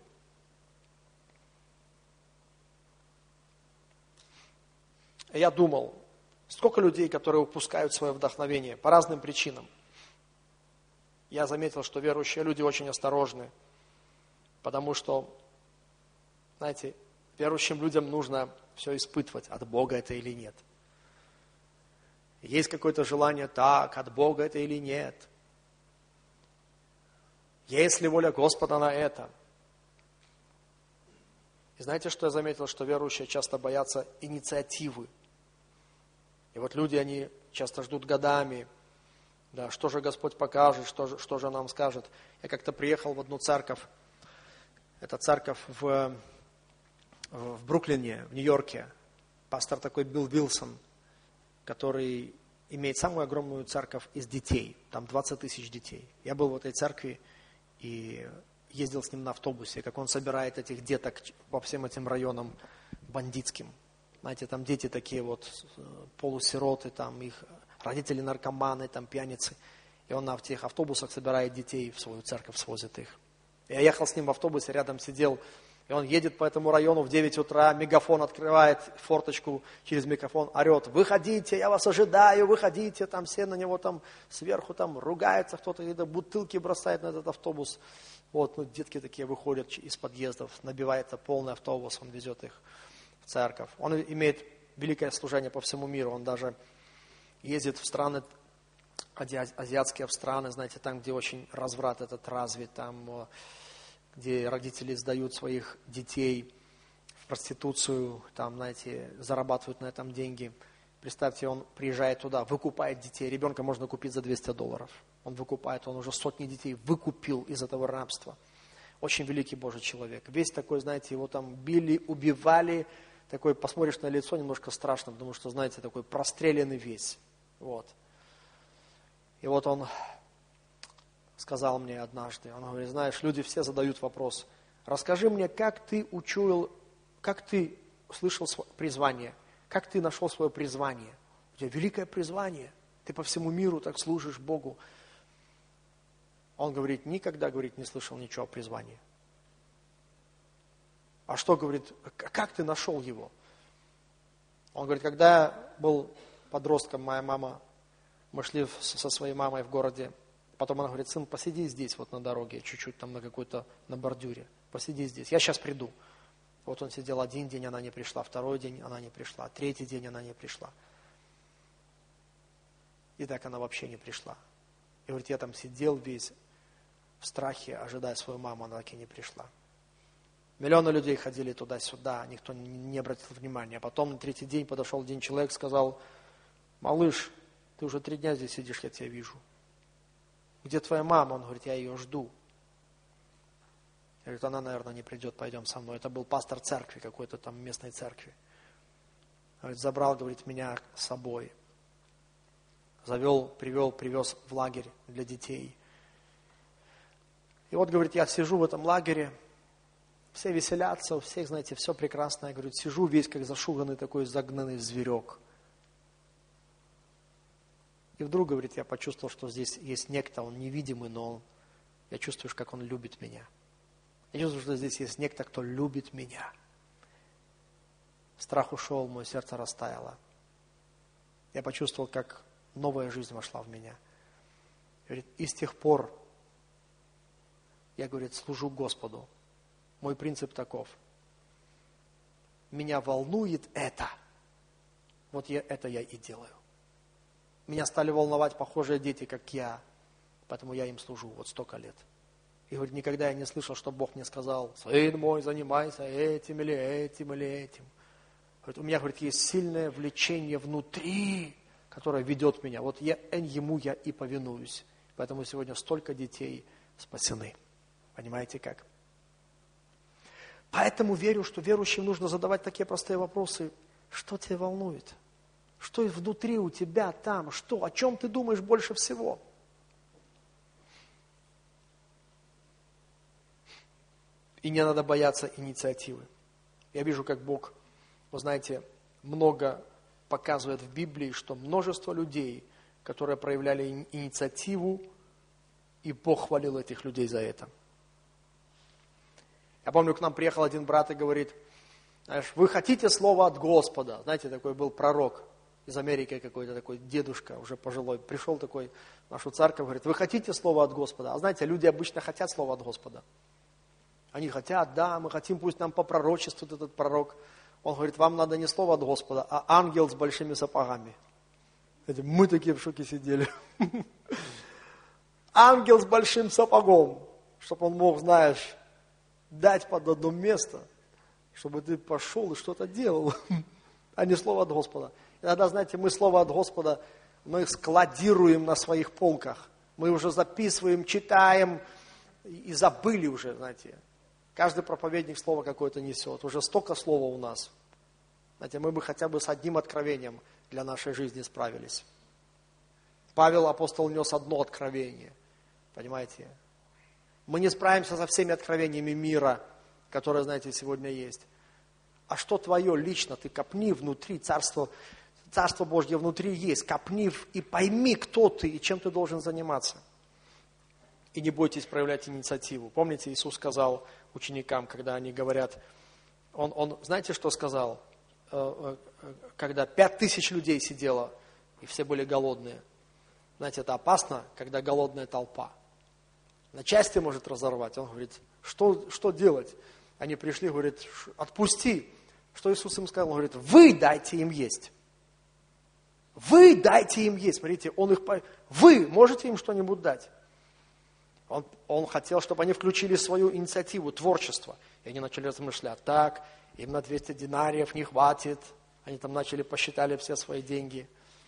Я думал, сколько людей, которые упускают свое вдохновение по разным причинам. Я заметил, что верующие люди очень осторожны, потому что, знаете, верующим людям нужно все испытывать, от Бога это или нет. Есть какое-то желание, так, от Бога это или нет. Есть ли воля Господа на это? И знаете, что я заметил? Что верующие часто боятся инициативы. И вот люди, они часто ждут годами, да, что же Господь покажет, что же нам скажет. Я как-то приехал в одну церковь, это церковь в Бруклине, в Нью-Йорке. Пастор такой Билл Вилсон, который имеет самую огромную церковь из детей, там 20 тысяч детей. Я был в этой церкви и ездил с ним на автобусе, как он собирает этих деток по всем этим районам бандитским. Знаете, там дети такие вот полусироты, там их родители наркоманы, там пьяницы. И он на этих автобусах собирает детей в свою церковь, свозит их. Я ехал с ним в автобусе, рядом сидел, и он едет по этому району в 9 утра, мегафон открывает, форточку через мегафон орет: выходите, я вас ожидаю, выходите, там все на него там сверху там ругаются, кто-то какие-то бутылки бросает на этот автобус. Вот, ну, детки такие выходят из подъездов, набивается полный автобус, он везет их в церковь. Он имеет великое служение по всему миру, он даже ездит в страны, азиатские страны, знаете, там, где очень разврат этот развит, там, где родители сдают своих детей в проституцию, там, знаете, зарабатывают на этом деньги. Представьте, он приезжает туда, выкупает детей, ребенка можно купить за $200. Он выкупает, он уже сотни детей выкупил из этого рабства. Очень великий Божий человек. Весь такой, знаете, его там били, убивали, такой, посмотришь на лицо, немножко страшно, потому что, знаете, такой простреленный весь. Вот. И вот он сказал мне однажды, он говорит, знаешь, люди все задают вопрос, расскажи мне, как ты учуял, как ты услышал призвание, как ты нашел свое призвание. У тебя великое призвание, ты по всему миру так служишь Богу. Он говорит, никогда, говорит, не слышал ничего о призвании. А что, говорит, как ты нашел его? Он говорит, когда я был подростком, моя мама, мы шли со своей мамой в городе, потом она говорит, сын, посиди здесь, вот на дороге, чуть-чуть там на какой-то, на бордюре, посиди здесь, я сейчас приду. Вот он сидел один день, она не пришла, второй день она не пришла, третий день она не пришла. И так она вообще не пришла. И говорит, я там сидел весь в страхе, ожидая свою маму, она так и не пришла. Миллионы людей ходили туда-сюда, никто не обратил внимания. А потом на третий день подошел один человек, сказал, малыш, ты уже 3 дня здесь сидишь, я тебя вижу. Где твоя мама? Он говорит, я ее жду. Я говорю, она, наверное, не придет, пойдем со мной. Это был пастор церкви, какой-то там местной церкви. Говорит, забрал, говорит, меня с собой. Привез в лагерь для детей. И вот, говорит, я сижу в этом лагере, все веселятся, у всех, знаете, все прекрасно. Я, говорю, сижу весь как зашуганный такой загнанный зверек. И вдруг, говорит, я почувствовал, что здесь есть некто, он невидимый, но я чувствую, как он любит меня. Я чувствую, что здесь есть некто, кто любит меня. Страх ушел, мое сердце растаяло. Я почувствовал, как новая жизнь вошла в меня. Говорит, и с тех пор я, говорит, служу Господу. Мой принцип таков. Меня волнует это. Вот это я и делаю. Меня стали волновать похожие дети, как я. Поэтому я им служу вот столько лет. И, говорит, никогда я не слышал, что Бог мне сказал: сын мой, занимайся этим или этим или этим. Говорит, у меня, говорит, есть сильное влечение внутри, которое ведет меня. Вот ему я и повинуюсь. Поэтому сегодня столько детей спасены. Понимаете как? Поэтому верю, что верующим нужно задавать такие простые вопросы. Что тебя волнует? Что внутри у тебя там? Что? О чем ты думаешь больше всего? И не надо бояться инициативы. Я вижу, как Бог, вы знаете, много показывает в Библии, что множество людей, которые проявляли инициативу, и Бог хвалил этих людей за это. Я помню, к нам приехал один брат и говорит: знаешь, вы хотите слово от Господа? Знаете, такой был пророк из Америки какой-то, такой дедушка, уже пожилой, пришел такой в нашу церковь, говорит: вы хотите слово от Господа? А знаете, люди обычно хотят слова от Господа. Они хотят, да, мы хотим, пусть нам попророчествует этот пророк. Он говорит: вам надо не слово от Господа, а ангел с большими сапогами. Мы такие в шоке сидели. Ангел с большим сапогом, чтобы он мог, знаешь, дать под одно место, чтобы ты пошел и что-то делал, а не слово от Господа. Иногда, знаете, мы слово от Господа, мы складируем на своих полках. Мы уже записываем, читаем и забыли уже, знаете. Каждый проповедник слово какое-то несет. Уже столько слова у нас. Знаете, мы бы хотя бы с одним откровением для нашей жизни справились. Павел, апостол, нес одно откровение. Понимаете? Мы не справимся со всеми откровениями мира, которые, знаете, сегодня есть. А что твое лично? Ты копни внутри, Царство Божье внутри есть. Копни и пойми, кто ты и чем ты должен заниматься. И не бойтесь проявлять инициативу. Помните, Иисус сказал ученикам, когда они говорят, Он знаете, что сказал? Когда 5000 людей сидело, и все были голодные. Знаете, это опасно, когда голодная толпа. На части может разорвать. Он говорит, что делать? Они пришли, говорят, отпусти. Что Иисус им сказал? Он говорит, вы дайте им есть. Вы дайте им есть. Смотрите, вы можете им что-нибудь дать? Он хотел, чтобы они включили свою инициативу, творчество. И они начали размышлять, так, им на 200 динариев не хватит. Они там посчитали все свои деньги.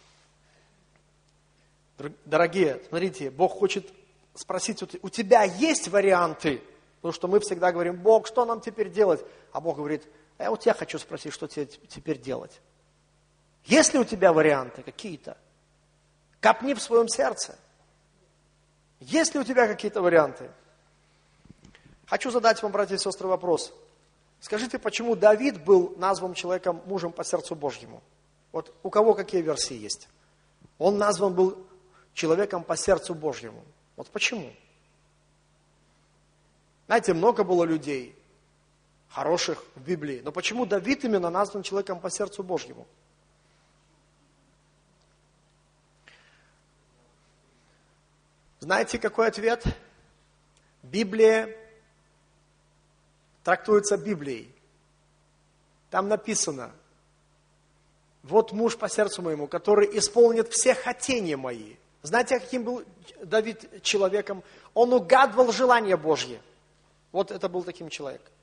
Дорогие, смотрите, Бог хочет спросить, у тебя есть варианты? Потому что мы всегда говорим, Бог, что нам теперь делать? А Бог говорит, я у тебя хочу спросить, что тебе теперь делать? Есть ли у тебя варианты какие-то? Копни в своем сердце. Есть ли у тебя какие-то варианты? Хочу задать вам, братья и сестры, вопрос. Скажите, почему Давид был назван человеком, мужем по сердцу Божьему? Вот у кого какие версии есть? Он назван был человеком по сердцу Божьему. Вот почему? Знаете, много было людей, хороших в Библии, но почему Давид именно назван человеком по сердцу Божьему? Знаете, какой ответ? Библия трактуется Библией. Там написано, вот муж по сердцу моему, который исполнит все хотения мои. Знаете, каким был Давид человеком? Он угадывал желания Божьи. Вот это был таким человеком.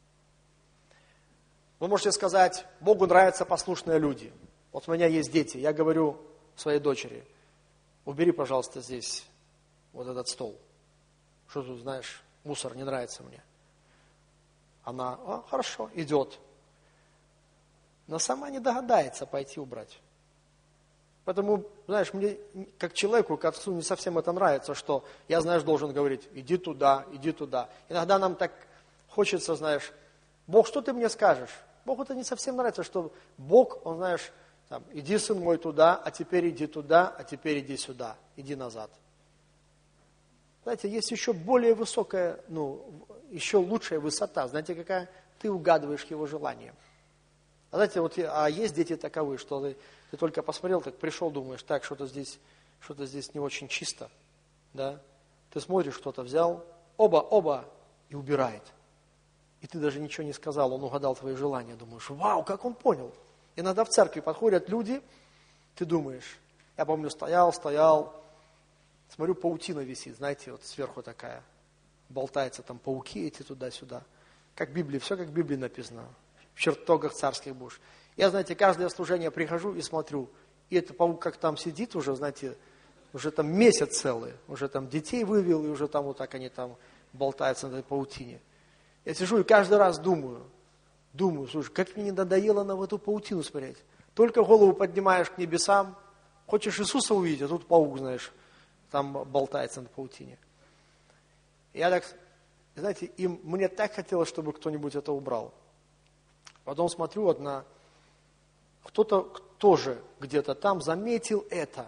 Вы можете сказать, Богу нравятся послушные люди. Вот у меня есть дети, я говорю своей дочери, убери, пожалуйста, здесь вот этот стол. Что тут, знаешь, мусор не нравится мне. Она, хорошо, идет. Но сама не догадается пойти убрать. Поэтому, знаешь, мне, как человеку, к отцу, не совсем это нравится, что я, знаешь, должен говорить, иди туда, иди туда. Иногда нам так хочется, знаешь, Бог, что ты мне скажешь? Богу это не совсем нравится, что Бог, Он, знаешь, там, иди, сын мой, туда, а теперь иди туда, а теперь иди сюда, иди назад. Знаете, есть еще более высокая, еще лучшая высота. Знаете, какая? Ты угадываешь его желание. А знаете, вот есть дети таковы, что ты только посмотрел, так пришел, думаешь, так, что-то здесь не очень чисто. Да? Ты смотришь, что-то взял, оба, и убирает. И ты даже ничего не сказал, он угадал твои желания. Думаешь, вау, как он понял. Иногда в церкви подходят люди, ты думаешь, я помню, стоял, смотрю, паутина висит, знаете, вот сверху такая, болтается там пауки эти туда-сюда. Как в Библии, все как в Библии написано. В чертогах царских будешь. Я, знаете, каждое служение прихожу и смотрю, и этот паук как там сидит уже, знаете, уже там месяц целый, уже там детей вывел, и уже там вот так они там болтаются на этой паутине. Я сижу и каждый раз думаю, слушай, как мне надоело на эту паутину смотреть. Только голову поднимаешь к небесам, хочешь Иисуса увидеть, а тут паук, знаешь, там болтается на паутине. Я так, знаете, мне так хотелось, чтобы кто-нибудь это убрал. Потом смотрю вот на кто-то тоже где-то там заметил это.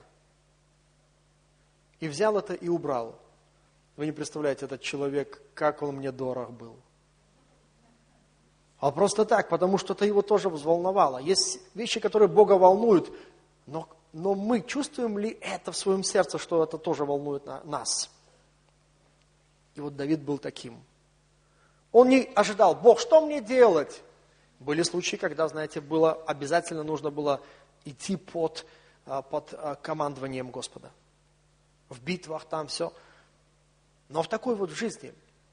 И взял это и убрал. Вы не представляете, этот человек, как он мне дорог был. А просто так, потому что это его тоже взволновало. Есть вещи, которые Бога волнуют, но мы чувствуем ли это в своем сердце, что это тоже волнует нас? И вот Давид был таким. Он не ожидал, Бог, что мне делать? Были случаи, когда, знаете, обязательно нужно было идти под командованием Господа. В битвах там все. Но в такой вот жизни.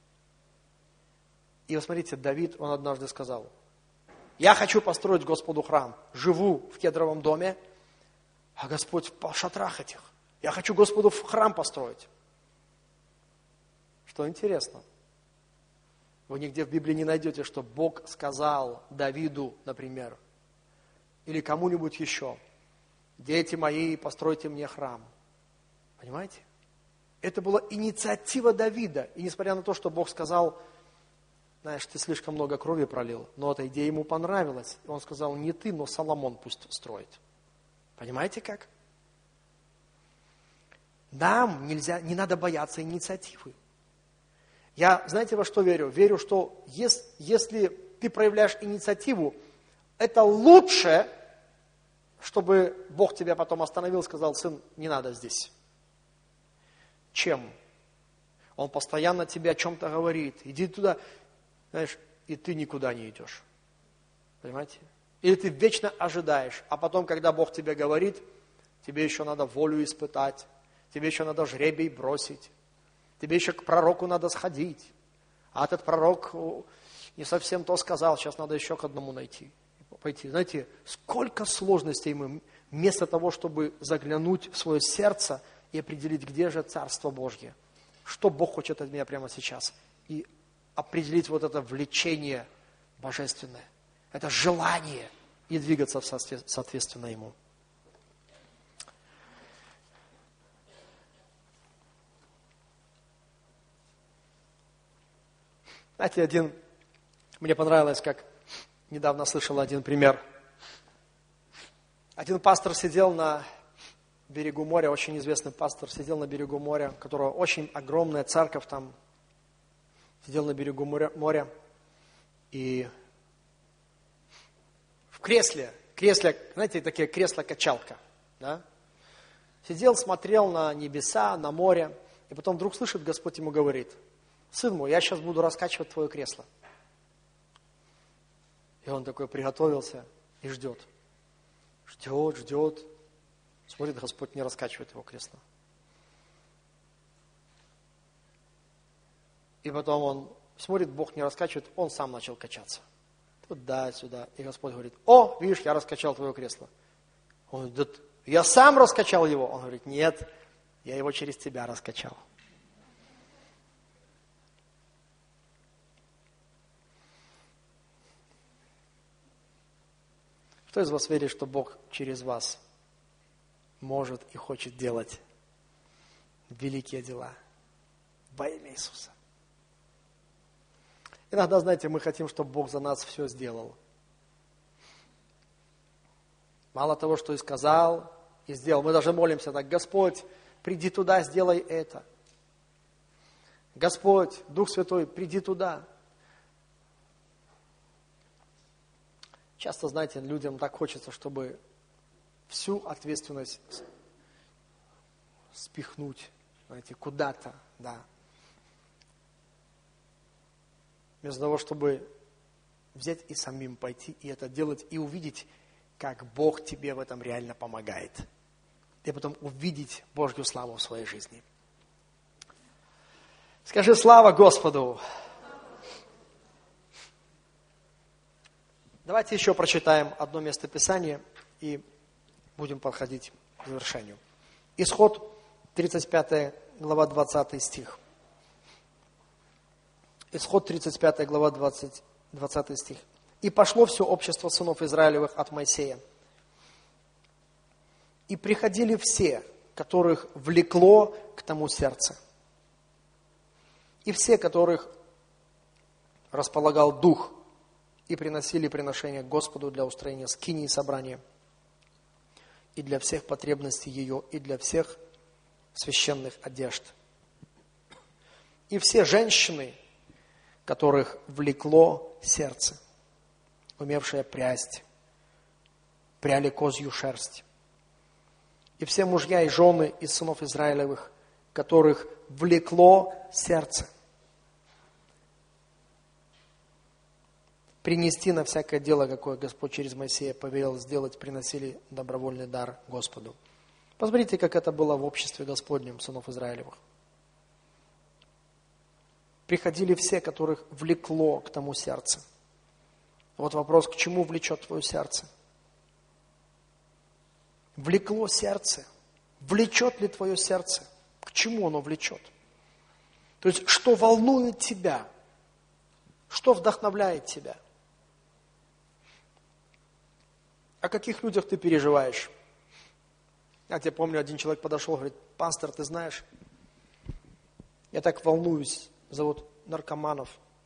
И вот смотрите, Давид, он однажды сказал, я хочу построить Господу храм, живу в кедровом доме, а Господь в шатрах этих. Я хочу Господу храм построить. Что интересно. Вы нигде в Библии не найдете, что Бог сказал Давиду, например, или кому-нибудь еще, дети мои, постройте мне храм. Понимаете? Это была инициатива Давида. И несмотря на то, что Бог сказал, знаешь, ты слишком много крови пролил, но эта идея ему понравилась. И он сказал, не ты, но Соломон пусть строит. Понимаете как? Нам не надо бояться инициативы. Я, знаете, во что верю? Верю, что если ты проявляешь инициативу, это лучше, чтобы Бог тебя потом остановил и сказал, сын, не надо здесь. Чем? Он постоянно тебе о чем-то говорит. Иди туда, знаешь, и ты никуда не идешь. Понимаете? Или ты вечно ожидаешь, а потом, когда Бог тебе говорит, тебе еще надо волю испытать, тебе еще надо жребий бросить, тебе еще к пророку надо сходить, а этот пророк не совсем то сказал, сейчас надо еще к одному пойти. Знаете, сколько сложностей мы, вместо того, чтобы заглянуть в свое сердце и определить, где же Царство Божье, что Бог хочет от меня прямо сейчас, и определить вот это влечение божественное, это желание, и двигаться соответственно Ему. Знаете, мне понравилось, как недавно слышал один пример. Один пастор сидел на берегу моря, очень известный пастор сидел на берегу моря, у которого очень огромная церковь там, сидел на берегу моря, и в кресле, знаете, такие кресла-качалка, да? Сидел, смотрел на небеса, на море, и потом вдруг слышит, Господь ему говорит, сын мой, я сейчас буду раскачивать твое кресло. И он такой приготовился и ждет. Ждет. Смотрит, Господь не раскачивает его кресло. И потом он смотрит, Бог не раскачивает, он сам начал качаться. Туда-сюда. И Господь говорит, о, видишь, я раскачал твое кресло. Он говорит, я сам раскачал его. Он говорит, нет, я его через тебя раскачал. Кто из вас верит, что Бог через вас может и хочет делать великие дела во имя Иисуса. Иногда, знаете, мы хотим, чтобы Бог за нас все сделал. Мало того, что и сказал, и сделал. Мы даже молимся так: Господь, приди туда, сделай это. Господь, Дух Святой, приди туда. Часто, знаете, людям так хочется, чтобы всю ответственность спихнуть, знаете, куда-то, да. Вместо того, чтобы взять и самим пойти и это делать, и увидеть, как Бог тебе в этом реально помогает. И потом увидеть Божью славу в своей жизни. Скажи: слава Господу! Давайте еще прочитаем одно место Писания и будем подходить к завершению. Исход, 35 глава, 20 стих. Исход, 35 глава, 20 стих. «И пошло все общество сынов Израилевых от Моисея. И приходили все, которых влекло к тому сердце. И все, которых располагал дух, и приносили приношения Господу для устроения скинии собрания, и для всех потребностей ее, и для всех священных одежд. И все женщины, которых влекло сердце, умевшие прясть, пряли козью шерсть. И все мужья и жены из сынов Израилевых, которых влекло сердце, принести на всякое дело, какое Господь через Моисея повелел сделать, приносили добровольный дар Господу». Посмотрите, как это было в обществе Господнем сынов Израилевых. Приходили все, которых влекло к тому сердце. Вот вопрос: к чему влечет твое сердце? Влекло сердце. Влечет ли твое сердце? К чему оно влечет? То есть, что волнует тебя? Что вдохновляет тебя? О каких людях ты переживаешь? Я тебе помню, один человек подошел, говорит: пастор, ты знаешь, я так волнуюсь за вот наркоманов,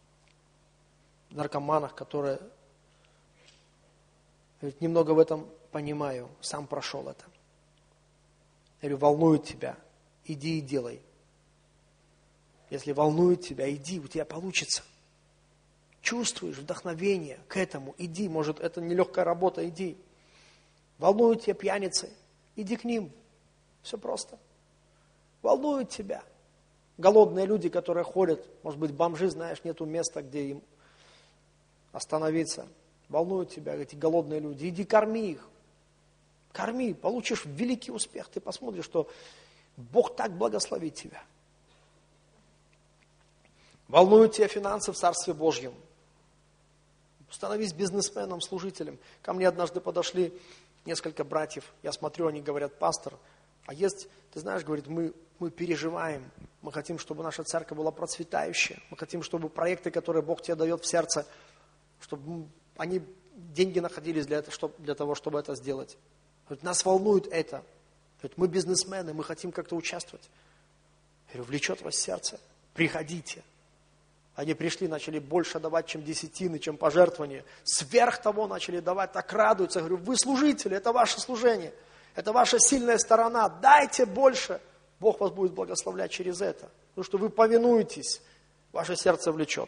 которые, говорит, немного в этом понимаю, сам прошел это. Я говорю: волнует тебя, иди и делай. Если волнует тебя, иди, у тебя получится. Чувствуешь вдохновение к этому, иди, может, это нелегкая работа, иди. Волнуют тебя пьяницы, иди к ним. Все просто. Волнуют тебя. Голодные люди, которые ходят, может быть, бомжи, знаешь, нету места, где им остановиться. Волнуют тебя эти голодные люди. Иди корми их. Корми, получишь великий успех. Ты посмотришь, что Бог так благословит тебя. Волнуют тебя финансы в Царстве Божьем. Становись бизнесменом, служителем. Ко мне однажды подошли несколько братьев. Я смотрю, они говорят: пастор, а есть, ты знаешь, говорит, мы переживаем. Мы хотим, чтобы наша церковь была процветающая. Мы хотим, чтобы проекты, которые Бог тебе дает в сердце, чтобы они, деньги находились для того, чтобы это сделать. Говорит, нас волнует это. Говорит, мы бизнесмены, мы хотим как-то участвовать. Я говорю: влечет вас сердце? Приходите. Они пришли, начали больше давать, чем десятины, чем пожертвования. Сверх того начали давать, так радуются. Я говорю: вы служители, это ваше служение. Это ваша сильная сторона. Дайте больше. Бог вас будет благословлять через это. Потому что вы повинуетесь. Ваше сердце влечет.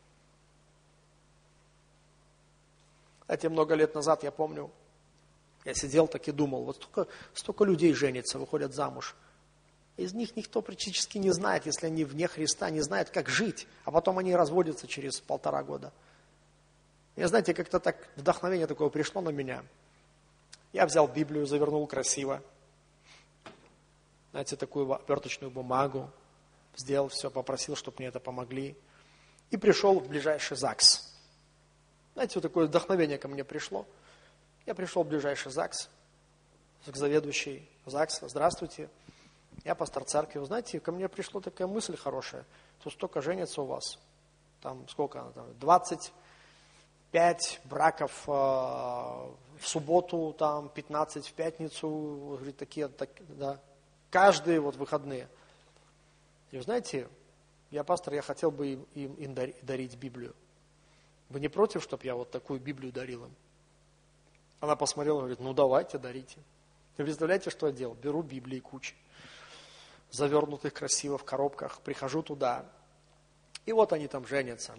Знаете, много лет назад, я помню, я сидел так и думал, вот столько людей женится, выходят замуж. Из них никто практически не знает, если они вне Христа, не знают, как жить. А потом они разводятся через 1,5 года. И знаете, как-то так вдохновение такое пришло на меня. Я взял Библию, завернул красиво. Знаете, такую оберточную бумагу. Сделал все, попросил, чтобы мне это помогли. И пришел в ближайший ЗАГС. Знаете, вот такое вдохновение ко мне пришло. Я пришел в ближайший ЗАГС, к заведующей ЗАГСа. Здравствуйте. Я пастор церкви. Вы знаете, ко мне пришла такая мысль хорошая. Тут столько женится у вас. Там сколько? 25 браков в в субботу, там 15 в пятницу, говорит, да, каждые вот выходные. И вы знаете, я пастор, я хотел бы им дарить Библию. Вы не против, чтобы я вот такую Библию дарил им? Она посмотрела и говорит, ну давайте, дарите. Вы представляете, что я делал? Беру Библии кучи, завернутых красиво в коробках, прихожу туда, и вот они там женятся.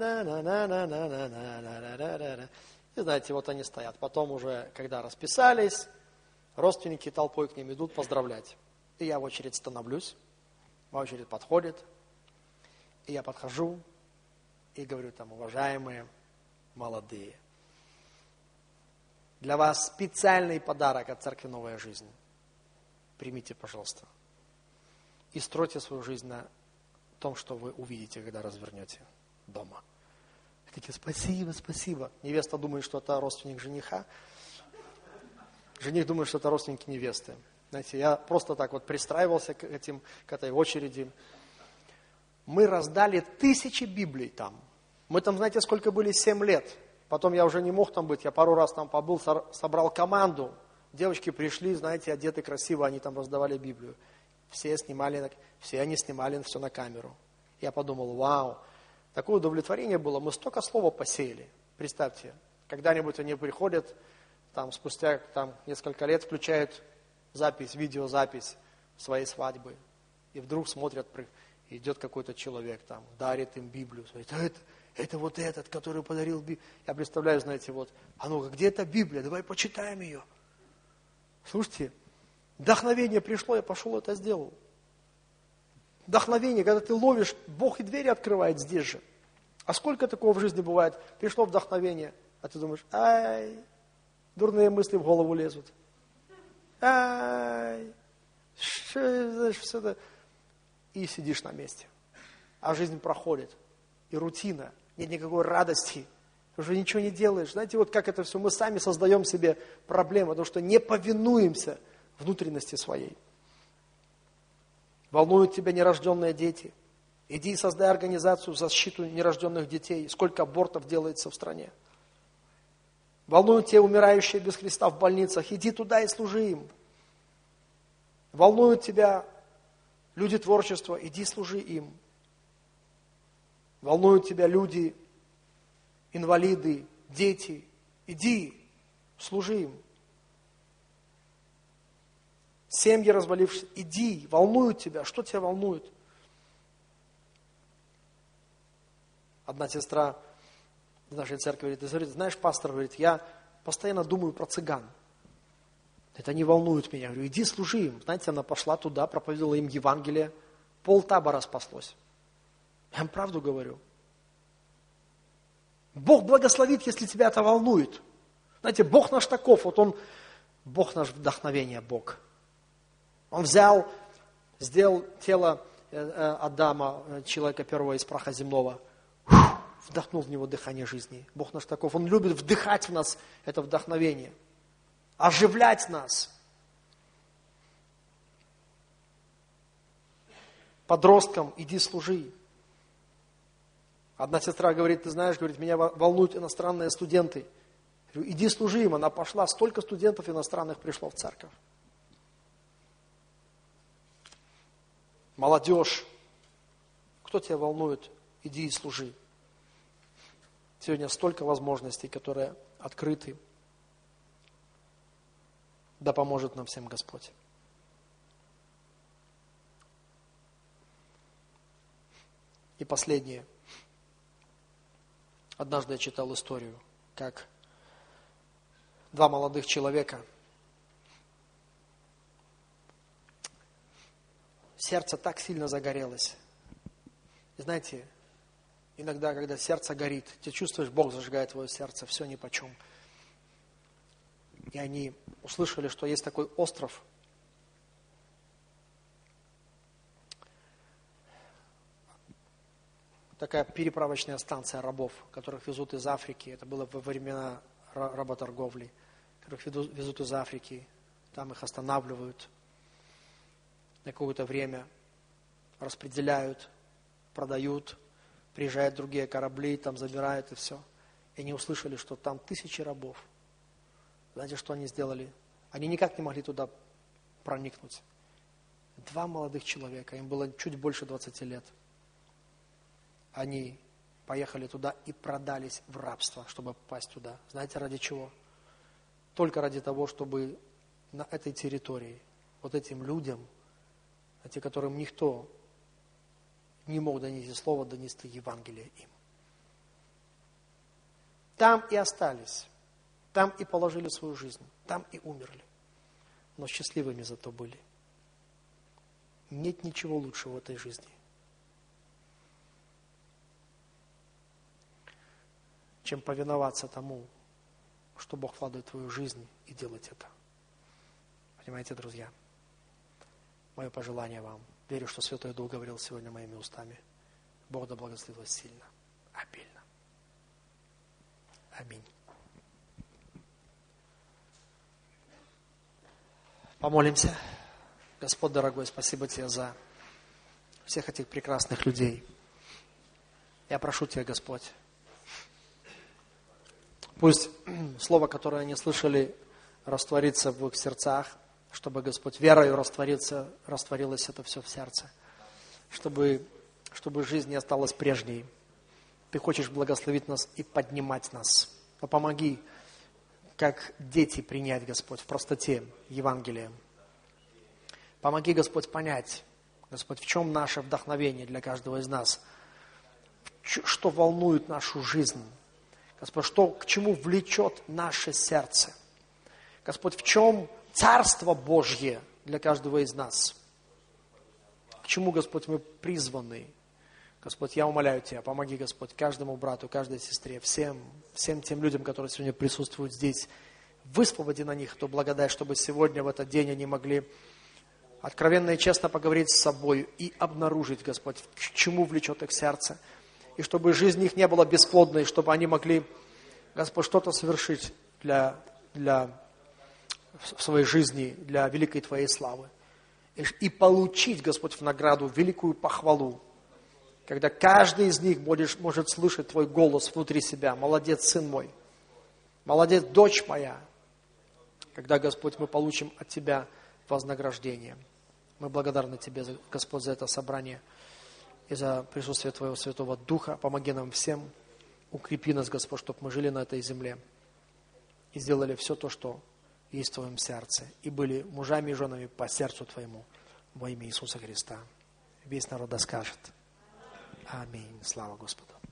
И знаете, вот они стоят. Потом уже, когда расписались, родственники толпой к ним идут поздравлять. И я в очередь становлюсь, в очередь подходит, и я подхожу и говорю там, уважаемые молодые, для вас специальный подарок от Церкви Новая Жизнь. Примите, пожалуйста. И стройте свою жизнь на том, что вы увидите, когда развернете дома. И такие, спасибо, спасибо. Невеста думает, что это родственник жениха. Жених думает, что это родственники невесты. Знаете, я просто так вот пристраивался к этой очереди. Мы раздали 1000 Библий там. Мы там, знаете, сколько были? 7 лет. Потом я уже не мог там быть. Я пару раз там побыл, собрал команду. Девочки пришли, знаете, одеты красиво, они там раздавали Библию. Все они снимали все на камеру. Я подумал, вау, такое удовлетворение было. Мы столько слова посеяли. Представьте, когда-нибудь они приходят, там, спустя несколько лет включают запись, видеозапись своей свадьбы. И вдруг смотрят, идет какой-то человек, там, дарит им Библию. Говорит, это вот этот, который подарил Библию. Я представляю, знаете, вот, а ну-ка, где эта Библия? Давай почитаем ее. Слушайте, вдохновение пришло, я пошел это сделал. Вдохновение, когда ты ловишь, Бог и двери открывает здесь же. А сколько такого в жизни бывает? Пришло вдохновение, а ты думаешь, ай, дурные мысли в голову лезут. Ай, что это? И сидишь на месте. А жизнь проходит. И рутина. Нет никакой радости. Уже ничего не делаешь. Знаете, вот как это все, мы сами создаем себе проблемы, потому что не повинуемся внутренности своей. Волнуют тебя нерожденные дети. Иди и создай организацию в защиту нерожденных детей. Сколько абортов делается в стране. Волнуют тебя умирающие без Христа в больницах. Иди туда и служи им. Волнуют тебя люди творчества. Иди служи им. Волнуют тебя люди, инвалиды, дети. Иди, служи им. Семьи развалившиеся. Иди, волнуют тебя. Что тебя волнует? Одна сестра в нашей церкви говорит, знаешь, пастор, говорит, я постоянно думаю про цыган. Это не волнует меня. Я говорю, иди служи им. Знаете, она пошла туда, проповедовала им Евангелие. Полтабора спаслось. Я вам правду говорю. Бог благословит, если тебя это волнует. Знаете, Бог наш таков, Бог наш вдохновение, Бог. Он взял, сделал тело Адама, человека первого из праха земного, вдохнул в него дыхание жизни. Бог наш таков, Он любит вдыхать в нас это вдохновение, оживлять нас. Подросткам иди служи. Одна сестра говорит, ты знаешь, говорит, меня волнуют иностранные студенты. Я говорю, иди служи им. Она пошла, столько студентов иностранных пришло в церковь. Молодежь, кто тебя волнует, иди и служи. Сегодня столько возможностей, которые открыты. Да поможет нам всем Господь. И последнее. Однажды я читал историю, как 2 молодых человека, сердце так сильно загорелось. И знаете, иногда, когда сердце горит, ты чувствуешь, Бог зажигает твое сердце, все нипочем. И они услышали, что есть такой остров, такая переправочная станция рабов, которых везут из Африки. Это было во времена работорговли, которых везут из Африки. Там их останавливают на какое-то время, распределяют, продают, приезжают другие корабли, там забирают и все. И они услышали, что там 1000 рабов. Знаете, что они сделали? Они никак не могли туда проникнуть. 2 молодых человека, им было чуть больше 20 лет. Они поехали туда и продались в рабство, чтобы попасть туда. Знаете, ради чего? Только ради того, чтобы на этой территории, вот этим людям, те, которым никто не мог донести слово, донести Евангелие им. Там и остались, там и положили свою жизнь, там и умерли. Но счастливыми зато были. Нет ничего лучшего в этой жизни, чем повиноваться тому, что Бог вкладывает в твою жизнь, и делать это. Понимаете, друзья? Мое пожелание вам. Верю, что Святой Дух говорил сегодня моими устами. Бог да благословит вас сильно, обильно. Аминь. Помолимся. Господь, дорогой, спасибо Тебе за всех этих прекрасных людей. Я прошу Тебя, Господь, пусть слово, которое они слышали, растворится в их сердцах, чтобы, Господь, верою растворилось это все в сердце, чтобы жизнь не осталась прежней. Ты хочешь благословить нас и поднимать нас. Но помоги, как дети, принять, Господь, в простоте Евангелие. Помоги, Господь, понять, Господь, в чем наше вдохновение для каждого из нас, что волнует нашу жизнь, Господь, к чему влечет наше сердце. Господь, в чем Царство Божье для каждого из нас. К чему, Господь, мы призваны. Господь, я умоляю Тебя, помоги, Господь, каждому брату, каждой сестре, всем тем людям, которые сегодня присутствуют здесь. Высвободи на них эту благодать, чтобы сегодня, в этот день, они могли откровенно и честно поговорить с собой и обнаружить, Господь, к чему влечет их сердце. И чтобы жизнь их не была бесплодной, чтобы они могли, Господь, что-то совершить в своей жизни, для великой Твоей славы. И получить, Господь, в награду великую похвалу, когда каждый из них может слышать Твой голос внутри себя. Молодец, сын мой. Молодец, дочь моя. Когда, Господь, мы получим от Тебя вознаграждение. Мы благодарны Тебе, Господь, за это собрание и за присутствие Твоего Святого Духа. Помоги нам всем, укрепи нас, Господь, чтобы мы жили на этой земле и сделали все то, что есть в Твоем сердце, и были мужами и женами по сердцу Твоему во имя Иисуса Христа. Весь народ да скажет. Аминь. Слава Господу.